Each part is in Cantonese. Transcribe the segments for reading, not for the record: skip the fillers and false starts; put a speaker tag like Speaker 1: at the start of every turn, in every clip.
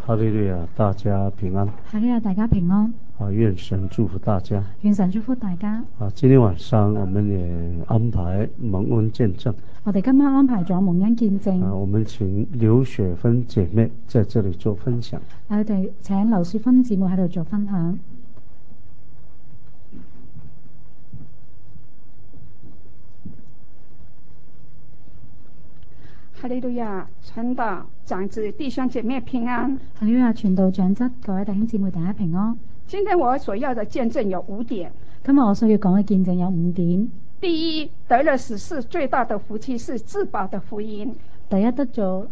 Speaker 1: 哈利路亞，大家平安。
Speaker 2: 哈利路亞，大家平安。
Speaker 1: 願神祝福大家。
Speaker 2: 願神祝福大家。
Speaker 1: 今天晚上我們也安排蒙恩見證。
Speaker 2: 我哋今晚安排咗蒙恩見證。
Speaker 1: 我們請劉雪芬姐妹在這裡做分享。
Speaker 2: 我哋請劉雪芬姊妹喺度做分享。
Speaker 3: 哈利路亞，傳道長子弟兄姐妹平安。
Speaker 2: 哈利路亞，傳道長子各位弟兄姊妹大家平安。
Speaker 3: 今天我所要的見證有5點。
Speaker 2: 今日我需要講嘅見證有5點。
Speaker 3: 第一，得了死世最大的福氣是自保的福音。
Speaker 2: 第一，得咗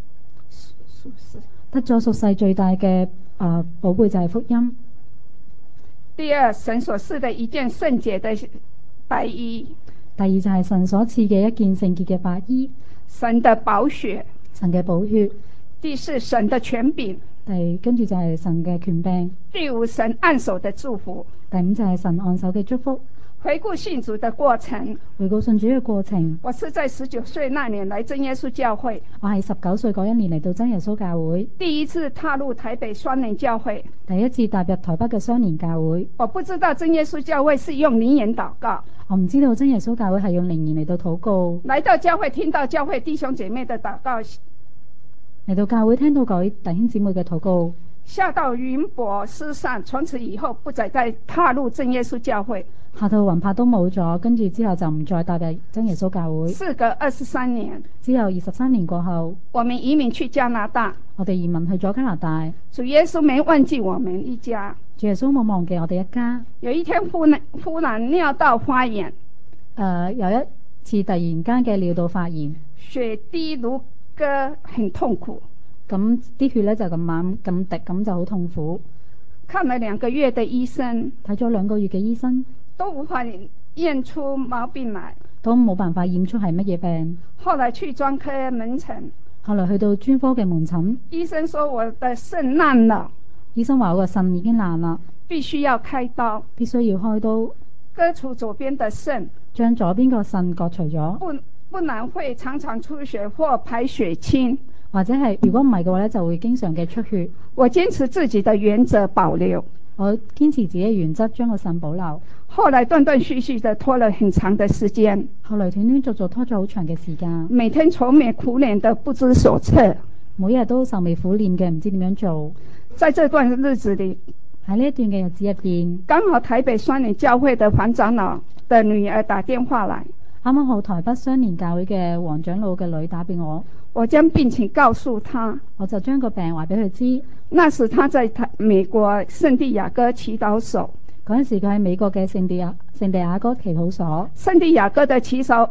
Speaker 2: 屬世最大嘅寶貝就係福音。
Speaker 3: 第二，神所賜的一件聖潔的白衣。
Speaker 2: 第二就係神所賜嘅一件聖潔嘅白衣。
Speaker 3: 神的寶血。
Speaker 2: 神嘅寶血。
Speaker 3: 第四，神的權柄。
Speaker 2: 跟住就係神嘅權柄。
Speaker 3: 第五，神按手的祝福。
Speaker 2: 第5就係神按手嘅祝福。
Speaker 3: 回顧信主的過程。
Speaker 2: 回顧信主嘅過程。
Speaker 3: 我是在19歲那年來真耶穌教會。
Speaker 2: 我係19歲嗰一年嚟到真耶穌教會。
Speaker 3: 第一次踏入台北雙年教會。
Speaker 2: 第一次踏入台北嘅雙年教會。
Speaker 3: 我不知道真耶穌教會是用靈言禱告。
Speaker 2: 我唔知道真耶穌教會係用靈言嚟到禱告。
Speaker 3: 來到教會聽到教會弟兄姐妹的禱告。
Speaker 2: 嚟到教會聽到各位弟兄姊妹嘅禱告。
Speaker 3: 下到雲泊失散，從此以後不再踏入真耶穌教會。
Speaker 2: 下到雲泊都冇咗，跟住之後就唔再踏入真耶穌教會。
Speaker 3: 事隔23年。
Speaker 2: 之後23年過後，
Speaker 3: 我們移民去加拿大。
Speaker 2: 我哋移民去咗加拿大。
Speaker 3: 主耶穌沒忘記我們一家。
Speaker 2: 主耶穌冇忘記我哋一家。
Speaker 3: 有一天忽然尿道發炎。
Speaker 2: 有一次突然間嘅尿道發炎。
Speaker 3: 血滴如歌，很痛苦。
Speaker 2: 咁啲血咧就咁猛咁滴，咁就好痛苦。
Speaker 3: 看了2個月的醫生，
Speaker 2: 睇咗2個月嘅醫生，
Speaker 3: 都無法驗出毛病來，
Speaker 2: 都冇辦法驗出係乜嘢病。
Speaker 3: 後來去專科門診，
Speaker 2: 後來去到專科嘅門診，
Speaker 3: 醫生說我的腎爛了。
Speaker 2: 醫生話我個腎已經爛啦，
Speaker 3: 必須要開刀，
Speaker 2: 必須要開刀，
Speaker 3: 割除左邊的腎，
Speaker 2: 將左邊個腎割除咗，
Speaker 3: 不然會常常出血或排血清。
Speaker 2: 或者係如果唔係嘅話咧，就會經常嘅出血。
Speaker 3: 我堅持自己的原則保留，
Speaker 2: 我堅持自己嘅原則將個腎保留。
Speaker 3: 後來斷斷續續的拖了很長的時間，
Speaker 2: 後來斷斷續續拖咗好長嘅時間，
Speaker 3: 每天愁眉苦臉的不知所措，
Speaker 2: 每日都愁眉苦臉嘅唔知點樣做。
Speaker 3: 在這段日子裏，
Speaker 2: 喺呢一段嘅日子入邊，
Speaker 3: 剛好台北雙年教會的黃長老的女兒打電話來，
Speaker 2: 啱啱好台北雙年教會嘅黃長老嘅女打俾我。
Speaker 3: 我將病情告訴他，
Speaker 2: 我就將個病話俾佢知。
Speaker 3: 那時他在美國聖地亞哥祈禱所，
Speaker 2: 嗰陣時佢喺美國嘅聖地亞哥祈禱所。
Speaker 3: 聖地亞哥嘅祈禱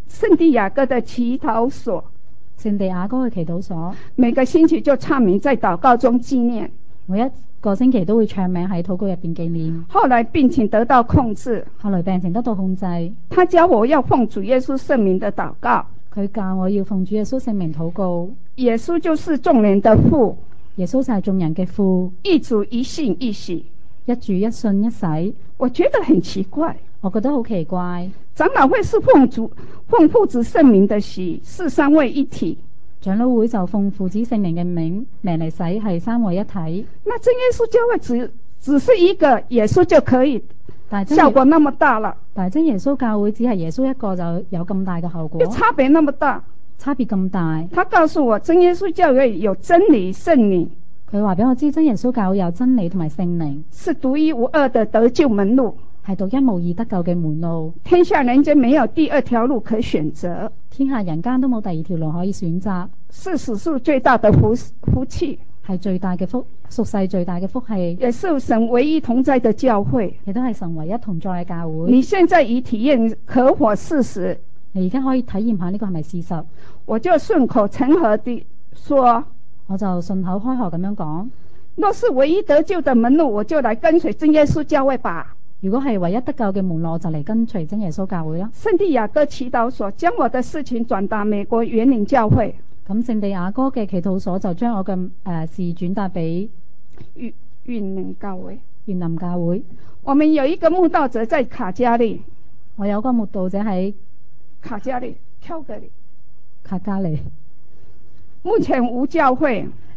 Speaker 3: 所，
Speaker 2: 聖地亞哥嘅祈禱所，
Speaker 3: 每個星期就唱名在禱告中紀念，
Speaker 2: 每一個星期都會唱名喺禱告入邊紀念。
Speaker 3: 後來病情得到控制，
Speaker 2: 後來病情得到控制。
Speaker 3: 他教我要奉主耶穌聖名的禱告，
Speaker 2: 佢教我要奉主耶穌聖名禱告。
Speaker 3: 耶穌就是眾人的父，
Speaker 2: 耶穌就係眾人嘅父。
Speaker 3: 一主一信一洗，
Speaker 2: 一主一信一洗。
Speaker 3: 我覺得很奇怪，
Speaker 2: 我覺得好奇怪。
Speaker 3: 長老會是奉父子聖名的洗，是三位一體。
Speaker 2: 長老會就奉父子聖靈嘅名嚟洗，係三位一體。
Speaker 3: 那真耶穌教會只是一個耶穌就可以，效果那麼大了。
Speaker 2: 但係真耶穌教會只係耶穌一個就有咁大嘅效果，
Speaker 3: 差別那麼大，
Speaker 2: 差別咁大。
Speaker 3: 他告訴我真耶穌教會有真理聖靈，
Speaker 2: 佢話俾我知真耶穌教會有真理同埋聖靈，
Speaker 3: 是獨一無二的得救門路，
Speaker 2: 係獨一無二得救嘅門路。
Speaker 3: 天下人間沒有第二條路可選擇，
Speaker 2: 天下人間都冇第二條路可以選擇，
Speaker 3: 是史上最大的福氣，
Speaker 2: 係最大嘅屬世最大嘅福氣，
Speaker 3: 也是神唯一同在的教會，
Speaker 2: 亦都係神唯一同在嘅教會。
Speaker 3: 你現在已體驗合乎事實，
Speaker 2: 你而家可以體驗下呢個係咪事實？
Speaker 3: 我就順口成河地說，
Speaker 2: 我就順口開河咁樣講，
Speaker 3: 若是唯一得救的門路，我就來跟隨真耶穌教會吧。
Speaker 2: 如果係唯一得救嘅門路，我就嚟跟隨真耶穌教會啦。
Speaker 3: 聖地亞哥祈禱所將我的事情轉達美國園林教會，
Speaker 2: 咁聖地亞哥嘅祈禱所就將我嘅事轉達俾
Speaker 3: 園林教會。
Speaker 2: 園林教會，
Speaker 3: 我們有一個慕道者在卡加利，
Speaker 2: 我有個慕道者喺
Speaker 3: 卡加利，Calgary，
Speaker 2: 卡加利。
Speaker 3: 目前無教會，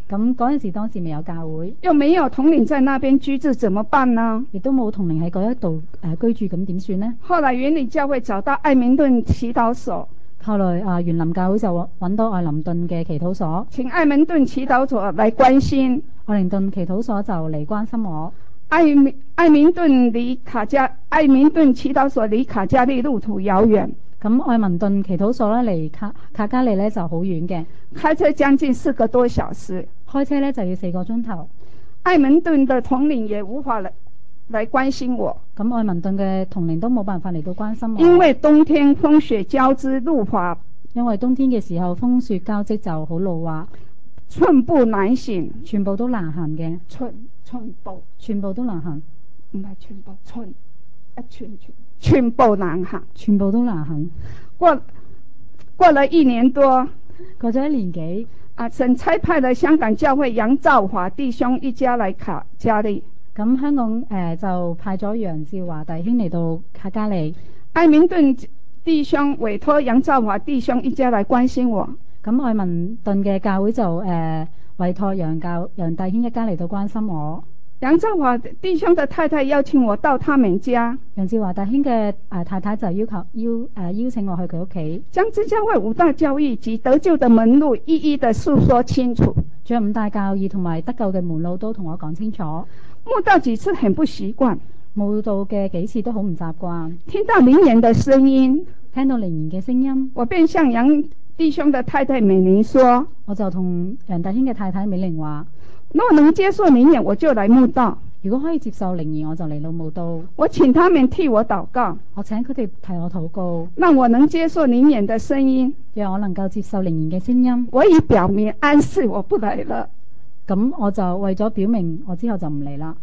Speaker 2: 咁嗰陣時當時未有教會，
Speaker 3: 又沒有統領在那邊居住，怎麼辦呢？
Speaker 2: 亦都冇同齡喺嗰一度居住，咁點算呢？
Speaker 3: 後來園裡教會找到愛民頓祈禱所，
Speaker 2: 後來園林教會就揾到愛林頓嘅祈禱所，
Speaker 3: 請愛民頓祈禱所來關心。
Speaker 2: 愛林頓祈禱所就嚟關心我。
Speaker 3: 愛民頓祈禱所離卡加利路途遙遠，
Speaker 2: 咁愛民頓祈禱所咧離卡加利咧就好遠嘅，
Speaker 3: 開車將近4個多小時，
Speaker 2: 開車咧就要4個鐘頭。
Speaker 3: 愛民頓的統領也無法來關心我，
Speaker 2: 咁愛民頓嘅統領都冇辦法嚟到關心我，
Speaker 3: 因為冬天風雪交織路滑，
Speaker 2: 因為冬天嘅時候風雪交織就好路滑，
Speaker 3: 寸步難行，
Speaker 2: 全部都難行嘅，
Speaker 3: 全部
Speaker 2: 都難行，
Speaker 3: 唔係全部難行，
Speaker 2: 全部都難行。
Speaker 3: 過了1年多，
Speaker 2: 過咗1年幾，
Speaker 3: 神差派了香港教會楊兆華弟兄一家來卡加利。
Speaker 2: 咁香港就派咗楊兆華弟兄嚟到卡加利，
Speaker 3: 愛民頓弟兄委託楊兆華弟兄一家來關心我。
Speaker 2: 咁愛民頓嘅教會就委託楊弟兄一家嚟到關心我。
Speaker 3: 楊兆華弟兄的太太邀請我到他們家，
Speaker 2: 楊兆華弟兄嘅太太就邀請我去佢屋企，
Speaker 3: 將真教會5大教義及得救的門路一一的述說清楚，
Speaker 2: 將5大教義同埋得救嘅門路都同我講清楚。
Speaker 3: 慕道幾次很不習慣，
Speaker 2: 慕道嘅幾次都好唔習慣，
Speaker 3: 聽到靈言的聲音，
Speaker 2: 我
Speaker 3: 便向楊弟兄的太太美玲說，
Speaker 2: 我就同楊弟兄嘅太太美玲話，
Speaker 3: 如果能接受靈言，我就來慕道。
Speaker 2: 如果可以接受靈言，我就嚟到慕道。
Speaker 3: 我請他們替我禱告，
Speaker 2: 我請佢哋替我禱告，
Speaker 3: 讓我能接受靈言的聲音，
Speaker 2: 讓我能夠接受靈言嘅聲音。
Speaker 3: 我已表明暗示我不來了。
Speaker 2: 咁我就為咗表明我之後就唔嚟啦。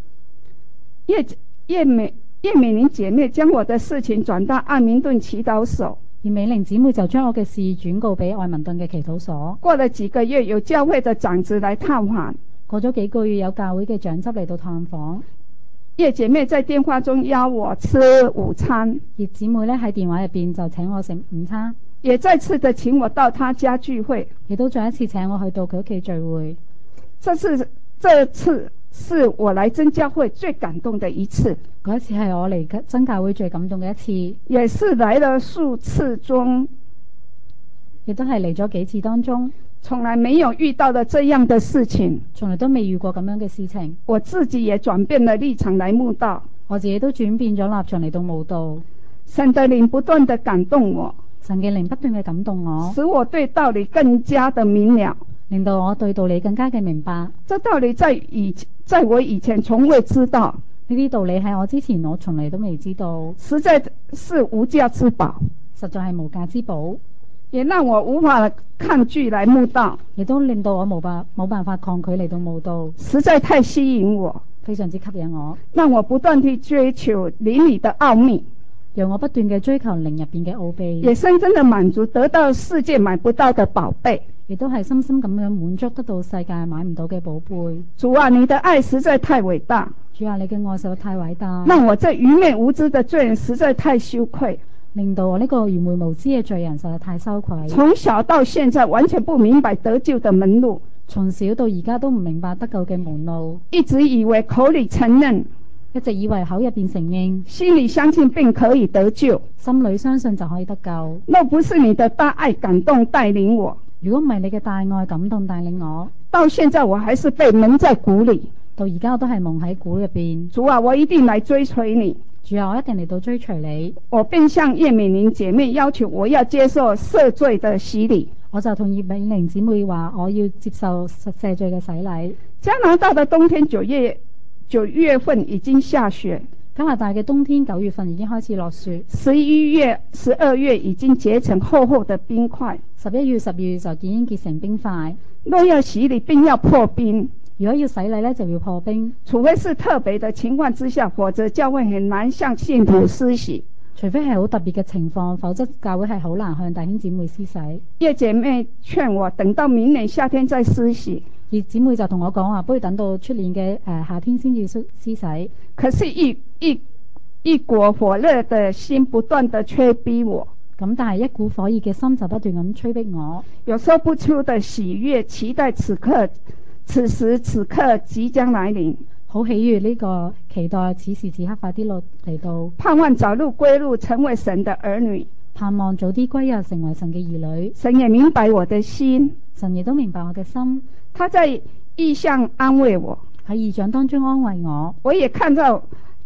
Speaker 3: 葉美玲姐妹將我的事情轉到愛民頓祈禱所，
Speaker 2: 而美玲姊妹就將我嘅事轉告俾愛民頓嘅祈禱所。
Speaker 3: 過了幾個月，有教會的長子來探訪。
Speaker 2: 過咗幾個月，有教會嘅長執嚟到探訪。
Speaker 3: 葉姐妹在電話中邀我吃午餐，
Speaker 2: 葉姊妹咧喺電話入邊就請我食午餐，
Speaker 3: 也再次的請我到她家聚會，
Speaker 2: 亦都再一次請我去到佢屋企聚會。
Speaker 3: 這次是我來真教會最感動的一次，
Speaker 2: 嗰一次係我嚟真教會最感動嘅一次，
Speaker 3: 也是來了數次中，
Speaker 2: 亦都係嚟咗幾次當中，
Speaker 3: 從來沒有遇到的這樣的事情，
Speaker 2: 從來都未遇過咁樣嘅事情。
Speaker 3: 我自己也轉變了立場來慕道，
Speaker 2: 我自己都轉變咗立場嚟到慕道。
Speaker 3: 神的靈不斷的感動我，
Speaker 2: 神嘅靈不斷嘅感動我，
Speaker 3: 使我對道理更加的明了，
Speaker 2: 令到我對道理更加嘅明白。
Speaker 3: 這道理在我以前從未知道，
Speaker 2: 呢啲道理喺我之前我從嚟都未知道，
Speaker 3: 實在是無價之寶，
Speaker 2: 實在係無價之寶，
Speaker 3: 也讓我無法抗拒來慕道，
Speaker 2: 亦都令到我冇辦法抗拒嚟到慕道，
Speaker 3: 實在太吸引我，
Speaker 2: 非常之吸引我，
Speaker 3: 讓我不斷地追求靈裏的奧秘，
Speaker 2: 讓我不斷嘅追求靈入邊嘅奧秘，
Speaker 3: 也深深的滿足得到世界買不到的寶貝，
Speaker 2: 亦都係深深咁樣滿足得到世界買唔到嘅寶貝。
Speaker 3: 主啊，你的愛實在太偉大，
Speaker 2: 主啊，你嘅愛實在太偉大，
Speaker 3: 讓我這愚昧無知的罪人實在太羞愧，
Speaker 2: 令到我呢個愚昧無知嘅罪人實在太羞愧。
Speaker 3: 從小到現在完全不明白得救的門路，
Speaker 2: 從小到而家都唔明白得救嘅門路，
Speaker 3: 一直以為口裏承認，
Speaker 2: 一直以為口入邊承認，
Speaker 3: 心裏相信並可以得救，
Speaker 2: 心裏相信就可以得救。
Speaker 3: 若不是你的大愛感動帶領我，
Speaker 2: 如果唔係你嘅大愛感動帶領我，
Speaker 3: 到現在我還是被蒙在鼓裏，
Speaker 2: 到而家我都係蒙喺鼓入邊。
Speaker 3: 主啊，我一定來追隨你，
Speaker 2: 主啊，我一定嚟到追隨你。
Speaker 3: 我便向葉美玲姐妹要求我要接受赦罪的洗禮，
Speaker 2: 我就同葉美玲姊妹話我要接受赦罪嘅洗禮。
Speaker 3: 加拿大的冬天9月份已經下雪，
Speaker 2: 加拿大嘅冬天9月份已經開始落雪
Speaker 3: ，11月、12月已經結成厚厚的冰塊
Speaker 2: ，11月、12月就已經結成冰塊。
Speaker 3: 若要洗禮便要破冰，
Speaker 2: 如果要洗禮呢，就要破冰，
Speaker 3: 除非是特別的情況之下，否則教會很難向信徒施洗。
Speaker 2: 除非係好特別嘅情況，否則教會係好難向弟兄姊妹施洗。
Speaker 3: 葉姐妹勸我等到明年夏天再施洗，
Speaker 2: 葉姊妹就同我講話，不如等到出年嘅夏天先至施洗。
Speaker 3: 可是一股火熱的心不斷的催逼我，
Speaker 2: 咁但係一股火熱嘅心就不斷咁催逼我，
Speaker 3: 有說不出的喜悅，期待此時此刻即將來臨。
Speaker 2: 好喜悅呢個期待此時此刻快啲嚟到，
Speaker 3: 盼望早日歸入成為神的兒女，
Speaker 2: 盼望早啲歸入成為神嘅兒女。
Speaker 3: 神也明白我的心，
Speaker 2: 神亦都明白我嘅心，
Speaker 3: 他在異象安慰我，
Speaker 2: 喺異象當中安慰我。
Speaker 3: 我也看到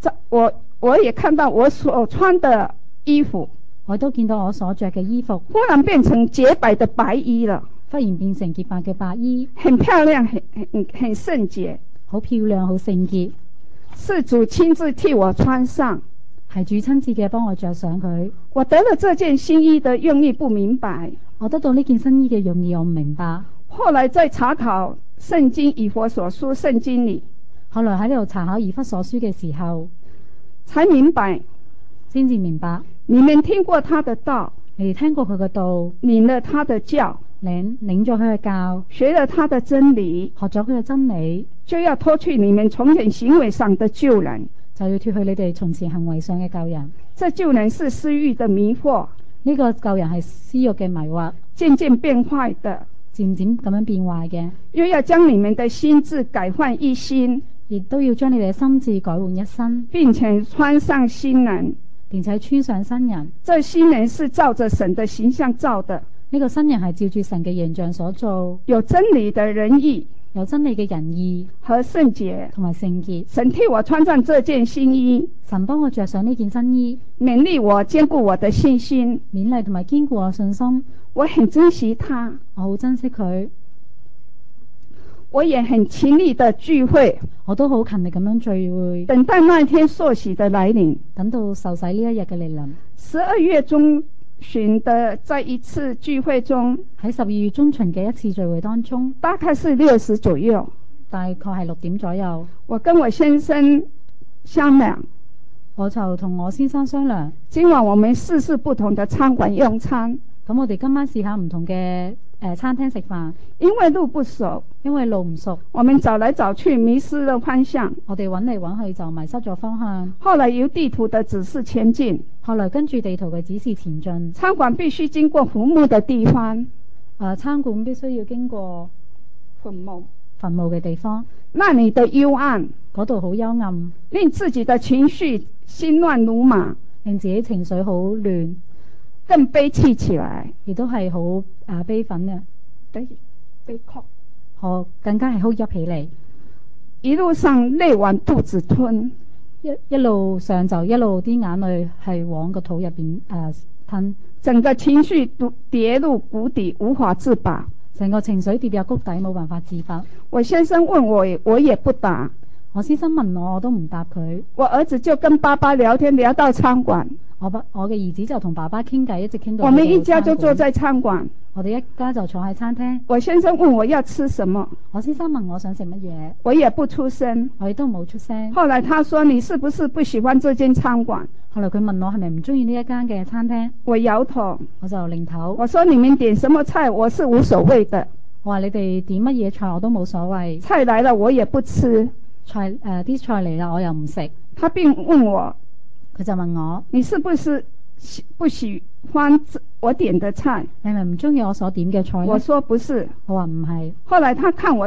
Speaker 3: 我所穿的衣服，
Speaker 2: 我都見到我所着嘅衣服
Speaker 3: 忽然變成潔白的白衣了，
Speaker 2: 忽然變成潔白嘅白衣，
Speaker 3: 很漂亮，很聖潔，
Speaker 2: 好漂亮，好聖潔，
Speaker 3: 是主親自替我穿上，
Speaker 2: 係主親自嘅幫我着上佢。
Speaker 3: 我得了這件新衣的用意不明白，
Speaker 2: 我得到呢件新衣嘅用意我唔明白。
Speaker 3: 後來在查考聖經以弗所書聖經裏，
Speaker 2: 後來喺呢度查考以弗所書嘅時候，
Speaker 3: 才明白，
Speaker 2: 先至明白。
Speaker 3: 你們聽過他的道，
Speaker 2: 你哋聽過佢嘅道，
Speaker 3: 領了他的教，
Speaker 2: 領咗佢嘅教，
Speaker 3: 學了他的真理，
Speaker 2: 學咗佢嘅真理，
Speaker 3: 就要脫去你們從前行為上的舊人，
Speaker 2: 就要脫去你哋從前行為上嘅舊人。
Speaker 3: 這舊人是私欲的迷惑，
Speaker 2: 呢個舊人係私欲嘅迷惑，
Speaker 3: 漸漸變壞的，
Speaker 2: 漸漸咁樣變壞嘅。
Speaker 3: 又要將你們的心志改換一新，
Speaker 2: 亦都要將你哋嘅心志改換一新，
Speaker 3: 並且穿上新人，
Speaker 2: 並且穿上新人。
Speaker 3: 這新人是照着神的形象造的，
Speaker 2: 呢個新人係照住神嘅形象所做，
Speaker 3: 有真理的仁義，
Speaker 2: 有真理嘅仁義
Speaker 3: 和聖潔，
Speaker 2: 同埋聖潔。
Speaker 3: 神替我穿上這件新衣，
Speaker 2: 神幫我着上呢件新衣，
Speaker 3: 勉勵我，堅固我的信心，
Speaker 2: 勉勵同埋堅固我信心。
Speaker 3: 我很珍惜他，
Speaker 2: 我好珍惜佢，
Speaker 3: 我也很勤力的聚會，
Speaker 2: 我都好勤力咁樣聚會，
Speaker 3: 等待那一天受洗的來臨，
Speaker 2: 等到受洗呢一日嘅嚟臨。
Speaker 3: 12月中旬的在一次聚會中，
Speaker 2: 喺12月中旬嘅一次聚會當中，
Speaker 3: 大概是6時左右，
Speaker 2: 大概係6點左右，
Speaker 3: 我跟我先生商量，
Speaker 2: 我就同我先生商量，
Speaker 3: 今晚我們試試不同的餐館用餐。
Speaker 2: 咁我哋今晚試下唔同嘅餐廳食飯，
Speaker 3: 因為路不熟，
Speaker 2: 我們
Speaker 3: 找來找去迷失了方向，
Speaker 2: 我哋揾嚟揾去就迷失咗方向。
Speaker 3: 後來由地圖的指示前進，
Speaker 2: 後來跟住地圖嘅指示前進。
Speaker 3: 餐館必須經過墳墓的地方，
Speaker 2: 餐館必須要經過
Speaker 3: 墳墓
Speaker 2: 嘅地方，
Speaker 3: 那裡的幽暗，
Speaker 2: 嗰度好幽暗，
Speaker 3: 令自己的情緒心亂如麻，
Speaker 2: 令自己情緒好亂，
Speaker 3: 更悲戚起來，
Speaker 2: 亦都係好悲憤嘅，
Speaker 3: 悲哭，
Speaker 2: 更加係哭泣起嚟。
Speaker 3: 一路上淚往肚子吞，
Speaker 2: 一路上就一路啲眼淚係往個肚入邊吞，
Speaker 3: 整個情緒跌入谷底，無法自拔，
Speaker 2: 成個情緒跌入谷底，冇辦法自拔。
Speaker 3: 我先生問我也不答，
Speaker 2: 我先生問我都唔答佢。
Speaker 3: 我兒子就跟爸爸聊天，聊到餐館。
Speaker 2: 我嘅兒子就同爸爸傾偈，一直傾到。
Speaker 3: 我們一家就坐在餐館。
Speaker 2: 我哋一家就坐喺餐廳。
Speaker 3: 我先生問我要吃什麼，
Speaker 2: 我先生問我想食乜嘢，
Speaker 3: 我也不出聲，
Speaker 2: 我亦都冇出聲。
Speaker 3: 後來他說你是不是不喜歡這間餐館？
Speaker 2: 後來佢問我係咪唔中意呢一間嘅餐廳，
Speaker 3: 我搖頭，
Speaker 2: 我就擰頭。
Speaker 3: 我說你們點什麼菜我是無所謂的。
Speaker 2: 我話你哋點乜嘢菜我都冇所謂。
Speaker 3: 菜來了我也不吃。
Speaker 2: 啲菜嚟啦我又唔食。
Speaker 3: 他並問我，
Speaker 2: 佢就問我
Speaker 3: 你是不是不喜歡我點的菜？
Speaker 2: 你係咪唔中意我所點嘅菜呢？
Speaker 3: 我說不是。
Speaker 2: 我話唔係。
Speaker 3: 後來他看我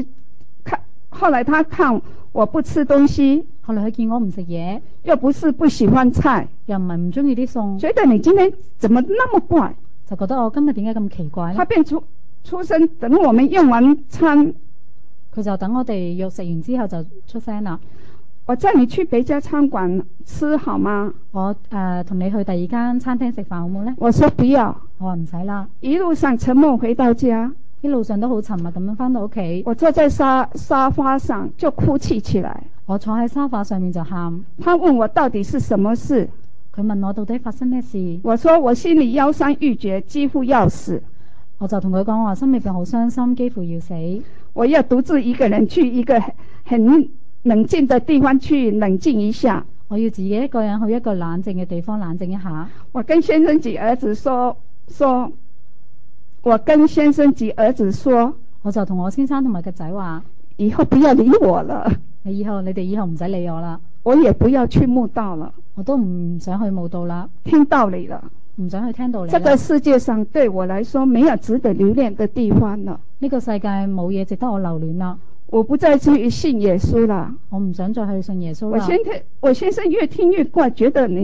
Speaker 3: 不吃東西，
Speaker 2: 後來佢見我唔食嘢，
Speaker 3: 又不是不喜歡菜，
Speaker 2: 又唔係唔中意啲餸，
Speaker 3: 覺得你今天怎麼那麼怪，
Speaker 2: 就覺得我今日點解咁奇怪呢？
Speaker 3: 他便出聲，等我們用完餐，
Speaker 2: 佢就等我哋肉食完之後就出聲啦。
Speaker 3: 我載你去別家餐館吃好嗎？
Speaker 2: 我同你去第二間餐廳食飯好冇呢？
Speaker 3: 我說不要。
Speaker 2: 我話唔使啦。
Speaker 3: 一路上沉默回到家，
Speaker 2: 一路上都好沉默咁樣返到屋企。
Speaker 3: 我坐在沙發上就哭泣起來。
Speaker 2: 我坐喺沙發上面就喊。
Speaker 3: 他問我到底是什麼事？
Speaker 2: 佢問我到底發生咩事？
Speaker 3: 我說我心裏憂傷欲絕，幾乎要死。
Speaker 2: 我就同佢講話，心裏邊好傷心，幾乎要死。
Speaker 3: 我要獨自一個人去一個很冷靜的地方去冷靜一下。
Speaker 2: 我要自己一個人去一個冷靜嘅地方冷靜一下。
Speaker 3: 我跟先生及兒子說，
Speaker 2: 我就同我先生同埋個仔話，
Speaker 3: 以後不要理我了。
Speaker 2: 你哋以後唔使理我啦。
Speaker 3: 我也不要去慕道了。
Speaker 2: 我都唔想去慕道啦。
Speaker 3: 聽道理了。
Speaker 2: 唔想去聽道理。
Speaker 3: 這個世界上對我來說沒有值得留戀的地方了。
Speaker 2: 呢個世界冇嘢值得我留戀啦。
Speaker 3: 我不再去信耶穌了。
Speaker 2: 我唔想再去信耶穌啦。
Speaker 3: 我先生越聽越怪，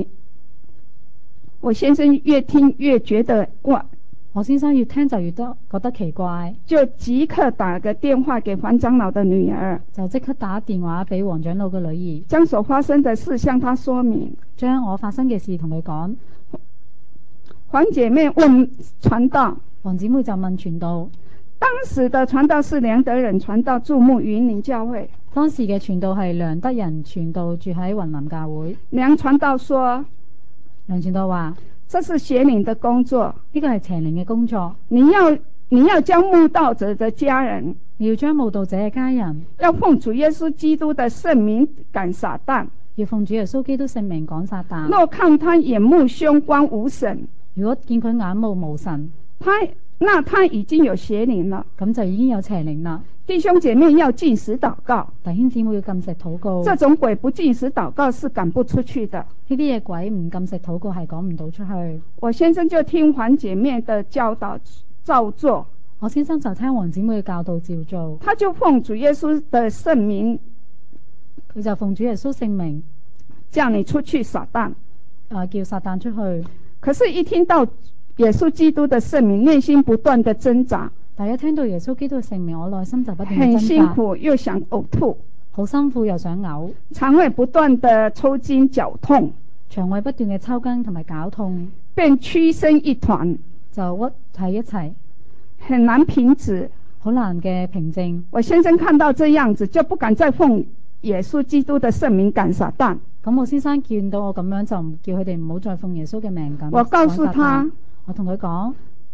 Speaker 3: 我先生越聽越覺得怪。
Speaker 2: 我先生越聽就越覺得奇怪，
Speaker 3: 就即刻打個電話給黃長老的女兒，
Speaker 2: 就即刻打電話俾黃長老嘅女兒，
Speaker 3: 將所發生的事向她說明，
Speaker 2: 將我發生嘅事同佢講。
Speaker 3: 黃姐妹問傳道，
Speaker 2: 黃姊妹就問傳道。
Speaker 3: 當時的傳道是梁德仁傳道，注目雲林教會。
Speaker 2: 當時嘅傳道係梁德仁傳道，住喺雲林教會。
Speaker 3: 梁傳道說，
Speaker 2: 梁傳道話，
Speaker 3: 這是邪靈的工作，
Speaker 2: 呢個係邪靈嘅工作。
Speaker 3: 你要將慕道者的家人，
Speaker 2: 你要將慕道者嘅家人，
Speaker 3: 要奉主耶穌基督的聖名趕撒旦，
Speaker 2: 要奉主耶穌基督聖名趕撒旦。
Speaker 3: 若看他眼目凶光無神，
Speaker 2: 如果見佢眼目無神，
Speaker 3: 那他已經有邪靈了，
Speaker 2: 咁就已經有邪靈啦。
Speaker 3: 弟兄姐妹要禁食禱告，
Speaker 2: 弟兄姊妹要禁食禱告。
Speaker 3: 這種鬼不禁食禱告是趕不出去的。
Speaker 2: 呢啲嘢鬼唔禁食禱告係趕唔到出去。
Speaker 3: 我先生就聽黃姐妹的教導照做，
Speaker 2: 我先生就聽黃姊妹嘅教導照做。
Speaker 3: 他就奉主耶穌的聖名，
Speaker 2: 佢就奉主耶穌聖名
Speaker 3: 叫你出去撒旦，
Speaker 2: 叫撒旦出去。
Speaker 3: 可是一聽到耶穌基督的聖名，內心不斷的掙扎。
Speaker 2: 大家聽到耶穌基督嘅聖名，我內心就不斷掙扎。
Speaker 3: 很辛苦，又想嘔吐，
Speaker 2: 好辛苦又想嘔，
Speaker 3: 腸胃不斷的抽筋絞痛，
Speaker 2: 腸胃不斷嘅抽筋同埋絞痛，
Speaker 3: 便屈身一團，
Speaker 2: 就屈喺一齊，
Speaker 3: 很難平止，
Speaker 2: 好難嘅平靜。
Speaker 3: 我先生看到這樣子，就不敢再奉耶穌基督的聖名趕撒旦。
Speaker 2: 咁我先生見到我咁樣，就叫佢哋唔好再奉耶穌嘅名咁。
Speaker 3: 我告訴他，
Speaker 2: 我同佢講，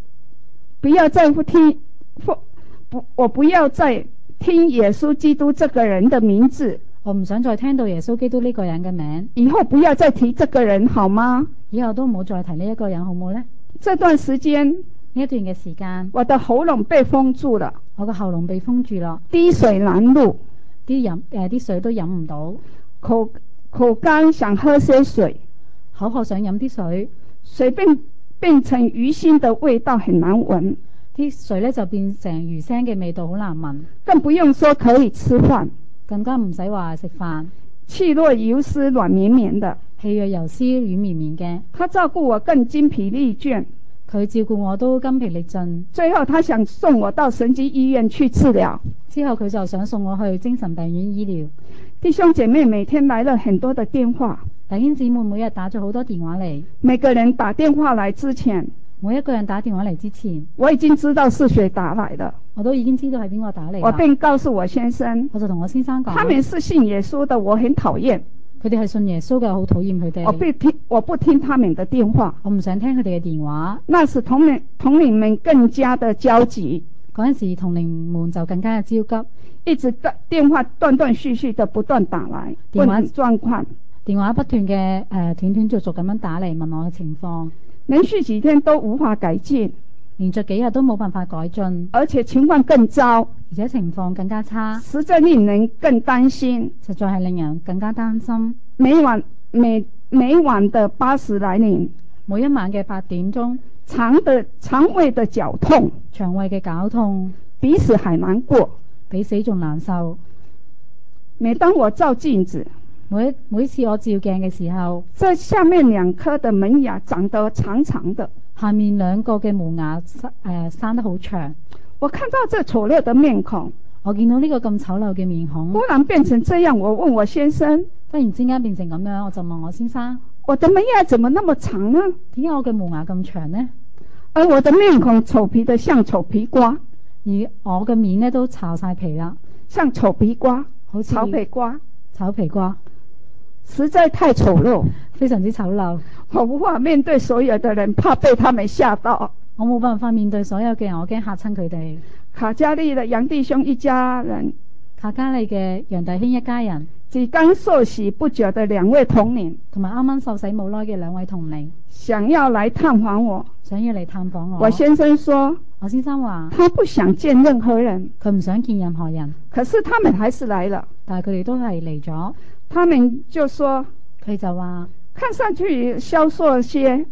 Speaker 3: 我不要再聽耶穌基督這個人的名字，
Speaker 2: 我唔想再聽到耶穌基督呢個人嘅名，
Speaker 3: 以後不要再提這個人好嗎？
Speaker 2: 以後都唔好再提呢一個人好唔好呢？
Speaker 3: 這段時間，
Speaker 2: 呢一段嘅時間，
Speaker 3: 我的喉嚨被封住了，
Speaker 2: 我個喉嚨被封住啦，
Speaker 3: 滴水難入，
Speaker 2: 啲水都飲唔到，
Speaker 3: 口乾想喝些水，
Speaker 2: 口渴想飲啲水，
Speaker 3: 水變成魚腥的味道很難聞，
Speaker 2: 啲水呢就變成魚腥嘅味道好難聞，
Speaker 3: 更不用說可以吃飯，
Speaker 2: 更加唔使話食飯，
Speaker 3: 氣若游絲軟綿綿的，
Speaker 2: 氣若游絲軟綿綿嘅。
Speaker 3: 他照顧我更筋疲力倦，
Speaker 2: 佢照顧我都筋疲力盡，
Speaker 3: 最後他想送我到神經醫院去治療，
Speaker 2: 之後佢就想送我去精神病院醫療。
Speaker 3: 弟兄姐妹每天來了很多的電話，
Speaker 2: 弟兄姊妹每日打咗好多電話嚟，
Speaker 3: 每個人打電話來之前，
Speaker 2: 每一個人打電話嚟之前，
Speaker 3: 我已經知道是誰打來的，
Speaker 2: 我都已經知道係邊個打嚟。
Speaker 3: 我便告訴我先生，
Speaker 2: 我就同我先生講，
Speaker 3: 他們是信耶穌的，我很討厭。
Speaker 2: 佢哋係信耶穌嘅，好討厭佢哋。
Speaker 3: 我不聽他們的電話，
Speaker 2: 我唔想聽佢哋嘅電話。
Speaker 3: 那時同齡們更加的焦急，
Speaker 2: 嗰陣時同齡們就更加嘅焦急，
Speaker 3: 一直電話斷斷續續的不斷打來，問狀況。
Speaker 2: 電話不斷嘅斷斷續續咁樣打嚟問我嘅情況，
Speaker 3: 連續幾天都無法改進，
Speaker 2: 連續幾日都冇辦法改進，
Speaker 3: 而且情況更糟，
Speaker 2: 而且情況更加差，
Speaker 3: 實在令人更擔心，
Speaker 2: 實在係令人更加擔心。
Speaker 3: 每晚的8時來臨，
Speaker 2: 每一晚嘅8點鐘，腸胃的絞痛，腸胃嘅絞痛，
Speaker 3: 比死還難過，
Speaker 2: 比死仲難受。
Speaker 3: 每當我照鏡子，
Speaker 2: 每次我照鏡嘅時候，
Speaker 3: 這下面2顆的門牙長得長長的，
Speaker 2: 下面2個嘅門牙生得好長。
Speaker 3: 我看到這醜陋的面孔，
Speaker 2: 我見到呢個咁醜陋嘅面孔，
Speaker 3: 忽然變成這樣，我問我先生，
Speaker 2: 忽然之間變成咁樣，我就問我先生，
Speaker 3: 我的門牙怎麼那麼長呢？
Speaker 2: 點解我嘅門牙咁長呢？
Speaker 3: 而我的面孔醜皮得像醜皮瓜，
Speaker 2: 而我嘅面呢都巢晒皮啦，
Speaker 3: 像醜皮瓜，
Speaker 2: 好似
Speaker 3: 炒皮瓜，實在太醜陋，
Speaker 2: 非常之醜陋。
Speaker 3: 我無法面對所有的人，怕被他們嚇到。
Speaker 2: 我冇辦法面對所有嘅人，我驚嚇親佢哋。
Speaker 3: 卡加利的楊弟兄一家人，
Speaker 2: 卡加利嘅楊弟兄一家人，
Speaker 3: 及剛受洗不久的2位同齡，
Speaker 2: 同埋啱啱受洗冇耐嘅2位同齡，
Speaker 3: 想要來探訪我，
Speaker 2: 我
Speaker 3: 先生說，
Speaker 2: 我先生話，
Speaker 3: 他不想見任何人，
Speaker 2: 佢唔想見任何人，
Speaker 3: 可是他們還是來了，
Speaker 2: 但係佢哋都係嚟咗。
Speaker 3: 他們就說，
Speaker 2: 佢就話，
Speaker 3: 看上去消瘦些，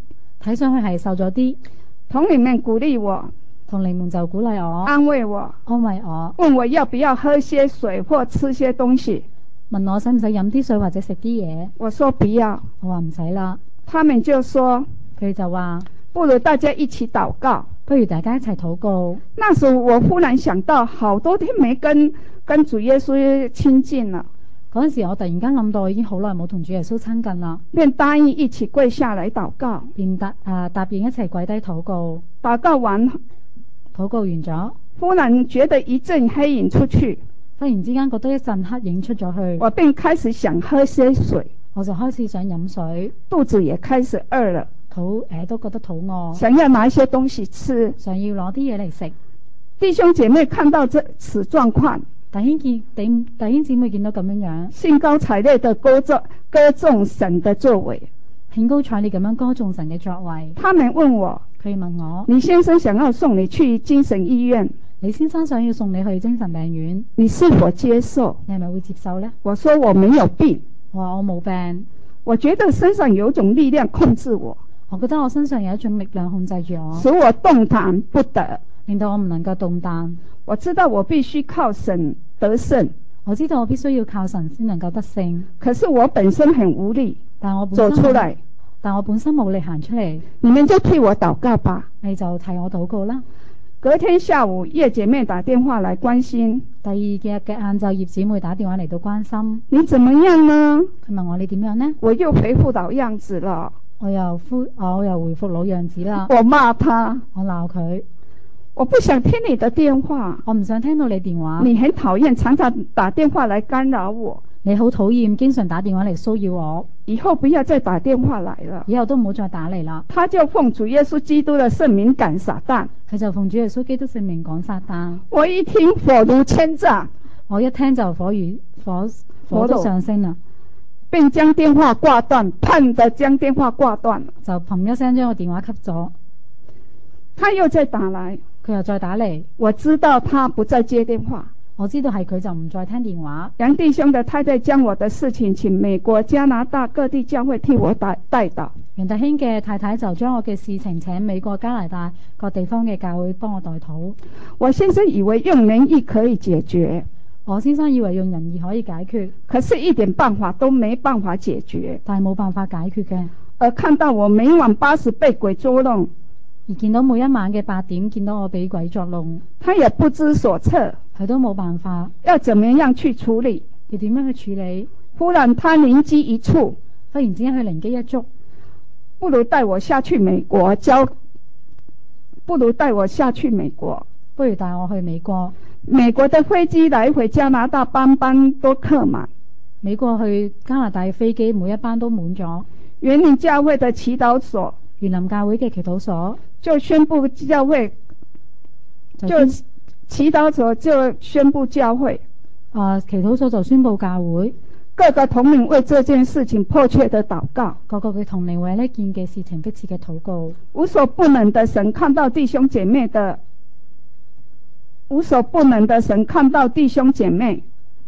Speaker 2: 睇上去係瘦咗啲。
Speaker 3: 同靈們鼓勵我，
Speaker 2: 同靈們就鼓勵我，
Speaker 3: 安慰我，問我要不要喝些水或吃些東西，
Speaker 2: 問我使唔使飲啲水或者食啲嘢。
Speaker 3: 我說不要，
Speaker 2: 我話唔使啦。
Speaker 3: 他們就說，
Speaker 2: 佢哋就話，
Speaker 3: 不如大家一起禱告。
Speaker 2: 不如大家一齊禱告。
Speaker 3: 那時候我忽然想到，好多天沒跟主耶穌親近了。
Speaker 2: 嗰陣時我突然間諗到，我已經好耐冇同主耶穌親近啦，
Speaker 3: 便答應一起跪下來禱告，
Speaker 2: 便答應一齊跪低禱告。
Speaker 3: 禱告完
Speaker 2: 咗，
Speaker 3: 忽然覺得一陣黑影出去，
Speaker 2: 忽然之間覺得一陣黑影出咗去，
Speaker 3: 我便開始想喝些水，
Speaker 2: 我就開始想飲水，
Speaker 3: 肚子也開始餓了，
Speaker 2: 都覺得肚餓，
Speaker 3: 想要拿一些東西吃，
Speaker 2: 想要攞啲嘢嚟食。
Speaker 3: 弟兄姐妹看到此狀況，
Speaker 2: 弟兄姊妹見到咁樣樣，
Speaker 3: 興高采烈地歌頌神的作為，
Speaker 2: 興高采烈咁樣歌頌神嘅作為。
Speaker 3: 他們問我，
Speaker 2: 佢問我，
Speaker 3: 你先生想要送你去精神醫院，
Speaker 2: 你先生想要送你去精神病院，
Speaker 3: 你是否接受？
Speaker 2: 你係咪會接受呢？
Speaker 3: 我說我沒有病，
Speaker 2: 我話我冇病，
Speaker 3: 我覺得身上有一種力量控制我，
Speaker 2: 我覺得我身上有一種力量控制住我，
Speaker 3: 使我動彈不得，
Speaker 2: 令到我唔能夠動彈。
Speaker 3: 我知道我必須靠神得勝，
Speaker 2: 我知道我必須要靠神先能夠得勝。
Speaker 3: 可是我本身很無力，
Speaker 2: 但我本身冇力行出嚟。
Speaker 3: 你們就替我禱告吧，
Speaker 2: 你就替我禱告啦。
Speaker 3: 隔天下午，葉姐妹打電話來關心。
Speaker 2: 第二日嘅晏晝，葉姊妹打電話嚟到關心。
Speaker 3: 你怎麼樣呢？
Speaker 2: 佢問我你點樣呢？
Speaker 3: 我又回復老樣子了。
Speaker 2: 我又回復老樣子啦。
Speaker 3: 我罵他，
Speaker 2: 我鬧佢。
Speaker 3: 我不想聽你的電話。
Speaker 2: 我唔想聽到你電話。
Speaker 3: 你很討厭，常常打電話來干擾我。
Speaker 2: 你好討厭，經常打電話嚟騷擾我。
Speaker 3: 以後不要再打電話來了。
Speaker 2: 以後都唔好再打嚟啦。
Speaker 3: 他就奉主耶穌基督的聖名趕撒旦。
Speaker 2: 佢就奉主耶穌基督聖名趕撒旦。
Speaker 3: 我一聽火如千丈，
Speaker 2: 我一聽就火都上升啦，
Speaker 3: 便將電話掛斷，砰地將電話掛斷了，
Speaker 2: 就砰一聲將個電話吸咗。
Speaker 3: 他又再打來，
Speaker 2: 佢又再打嚟。我
Speaker 3: 知道他不再接電話，
Speaker 2: 我知道係佢就唔再聽電話。
Speaker 3: 楊弟兄的太太將我的事情請美國、加拿大各地教會替我代禱。
Speaker 2: 楊弟兄嘅太太就將我嘅事情請美國、加拿大各地方嘅教會幫我代禱。
Speaker 3: 我先生以為用仁義可以解決，
Speaker 2: 我先生以為用仁義可以解決，
Speaker 3: 可是一點辦法都沒辦法解決，
Speaker 2: 但係冇辦法解決嘅。
Speaker 3: 而看到我每晚8時被鬼捉弄，
Speaker 2: 而見到每一晚嘅8點見到我俾鬼捉弄，
Speaker 3: 他也不知所措，
Speaker 2: 佢都冇辦法，
Speaker 3: 要怎麼樣去處理？
Speaker 2: 要點樣去處理？
Speaker 3: 忽然他靈機一觸，
Speaker 2: 忽然之間佢靈機一觸，
Speaker 3: 不如帶我下去美國，不如帶我去美國。美國的飛機來回加拿大班班都客滿，
Speaker 2: 美國去加拿大嘅飛機每一班都滿咗。
Speaker 3: 園林教會的祈禱所，
Speaker 2: 園林教會嘅祈禱所
Speaker 3: 就宣布教會，祈禱所就宣布教會，
Speaker 2: 祈禱所就宣布教會。
Speaker 3: 各個同靈為這件事情迫切的禱告，
Speaker 2: 各個嘅同靈為呢件嘅事情迫切嘅禱告。
Speaker 3: 無所不能的神看到弟兄姐妹，無所不能的神見到弟兄姐妹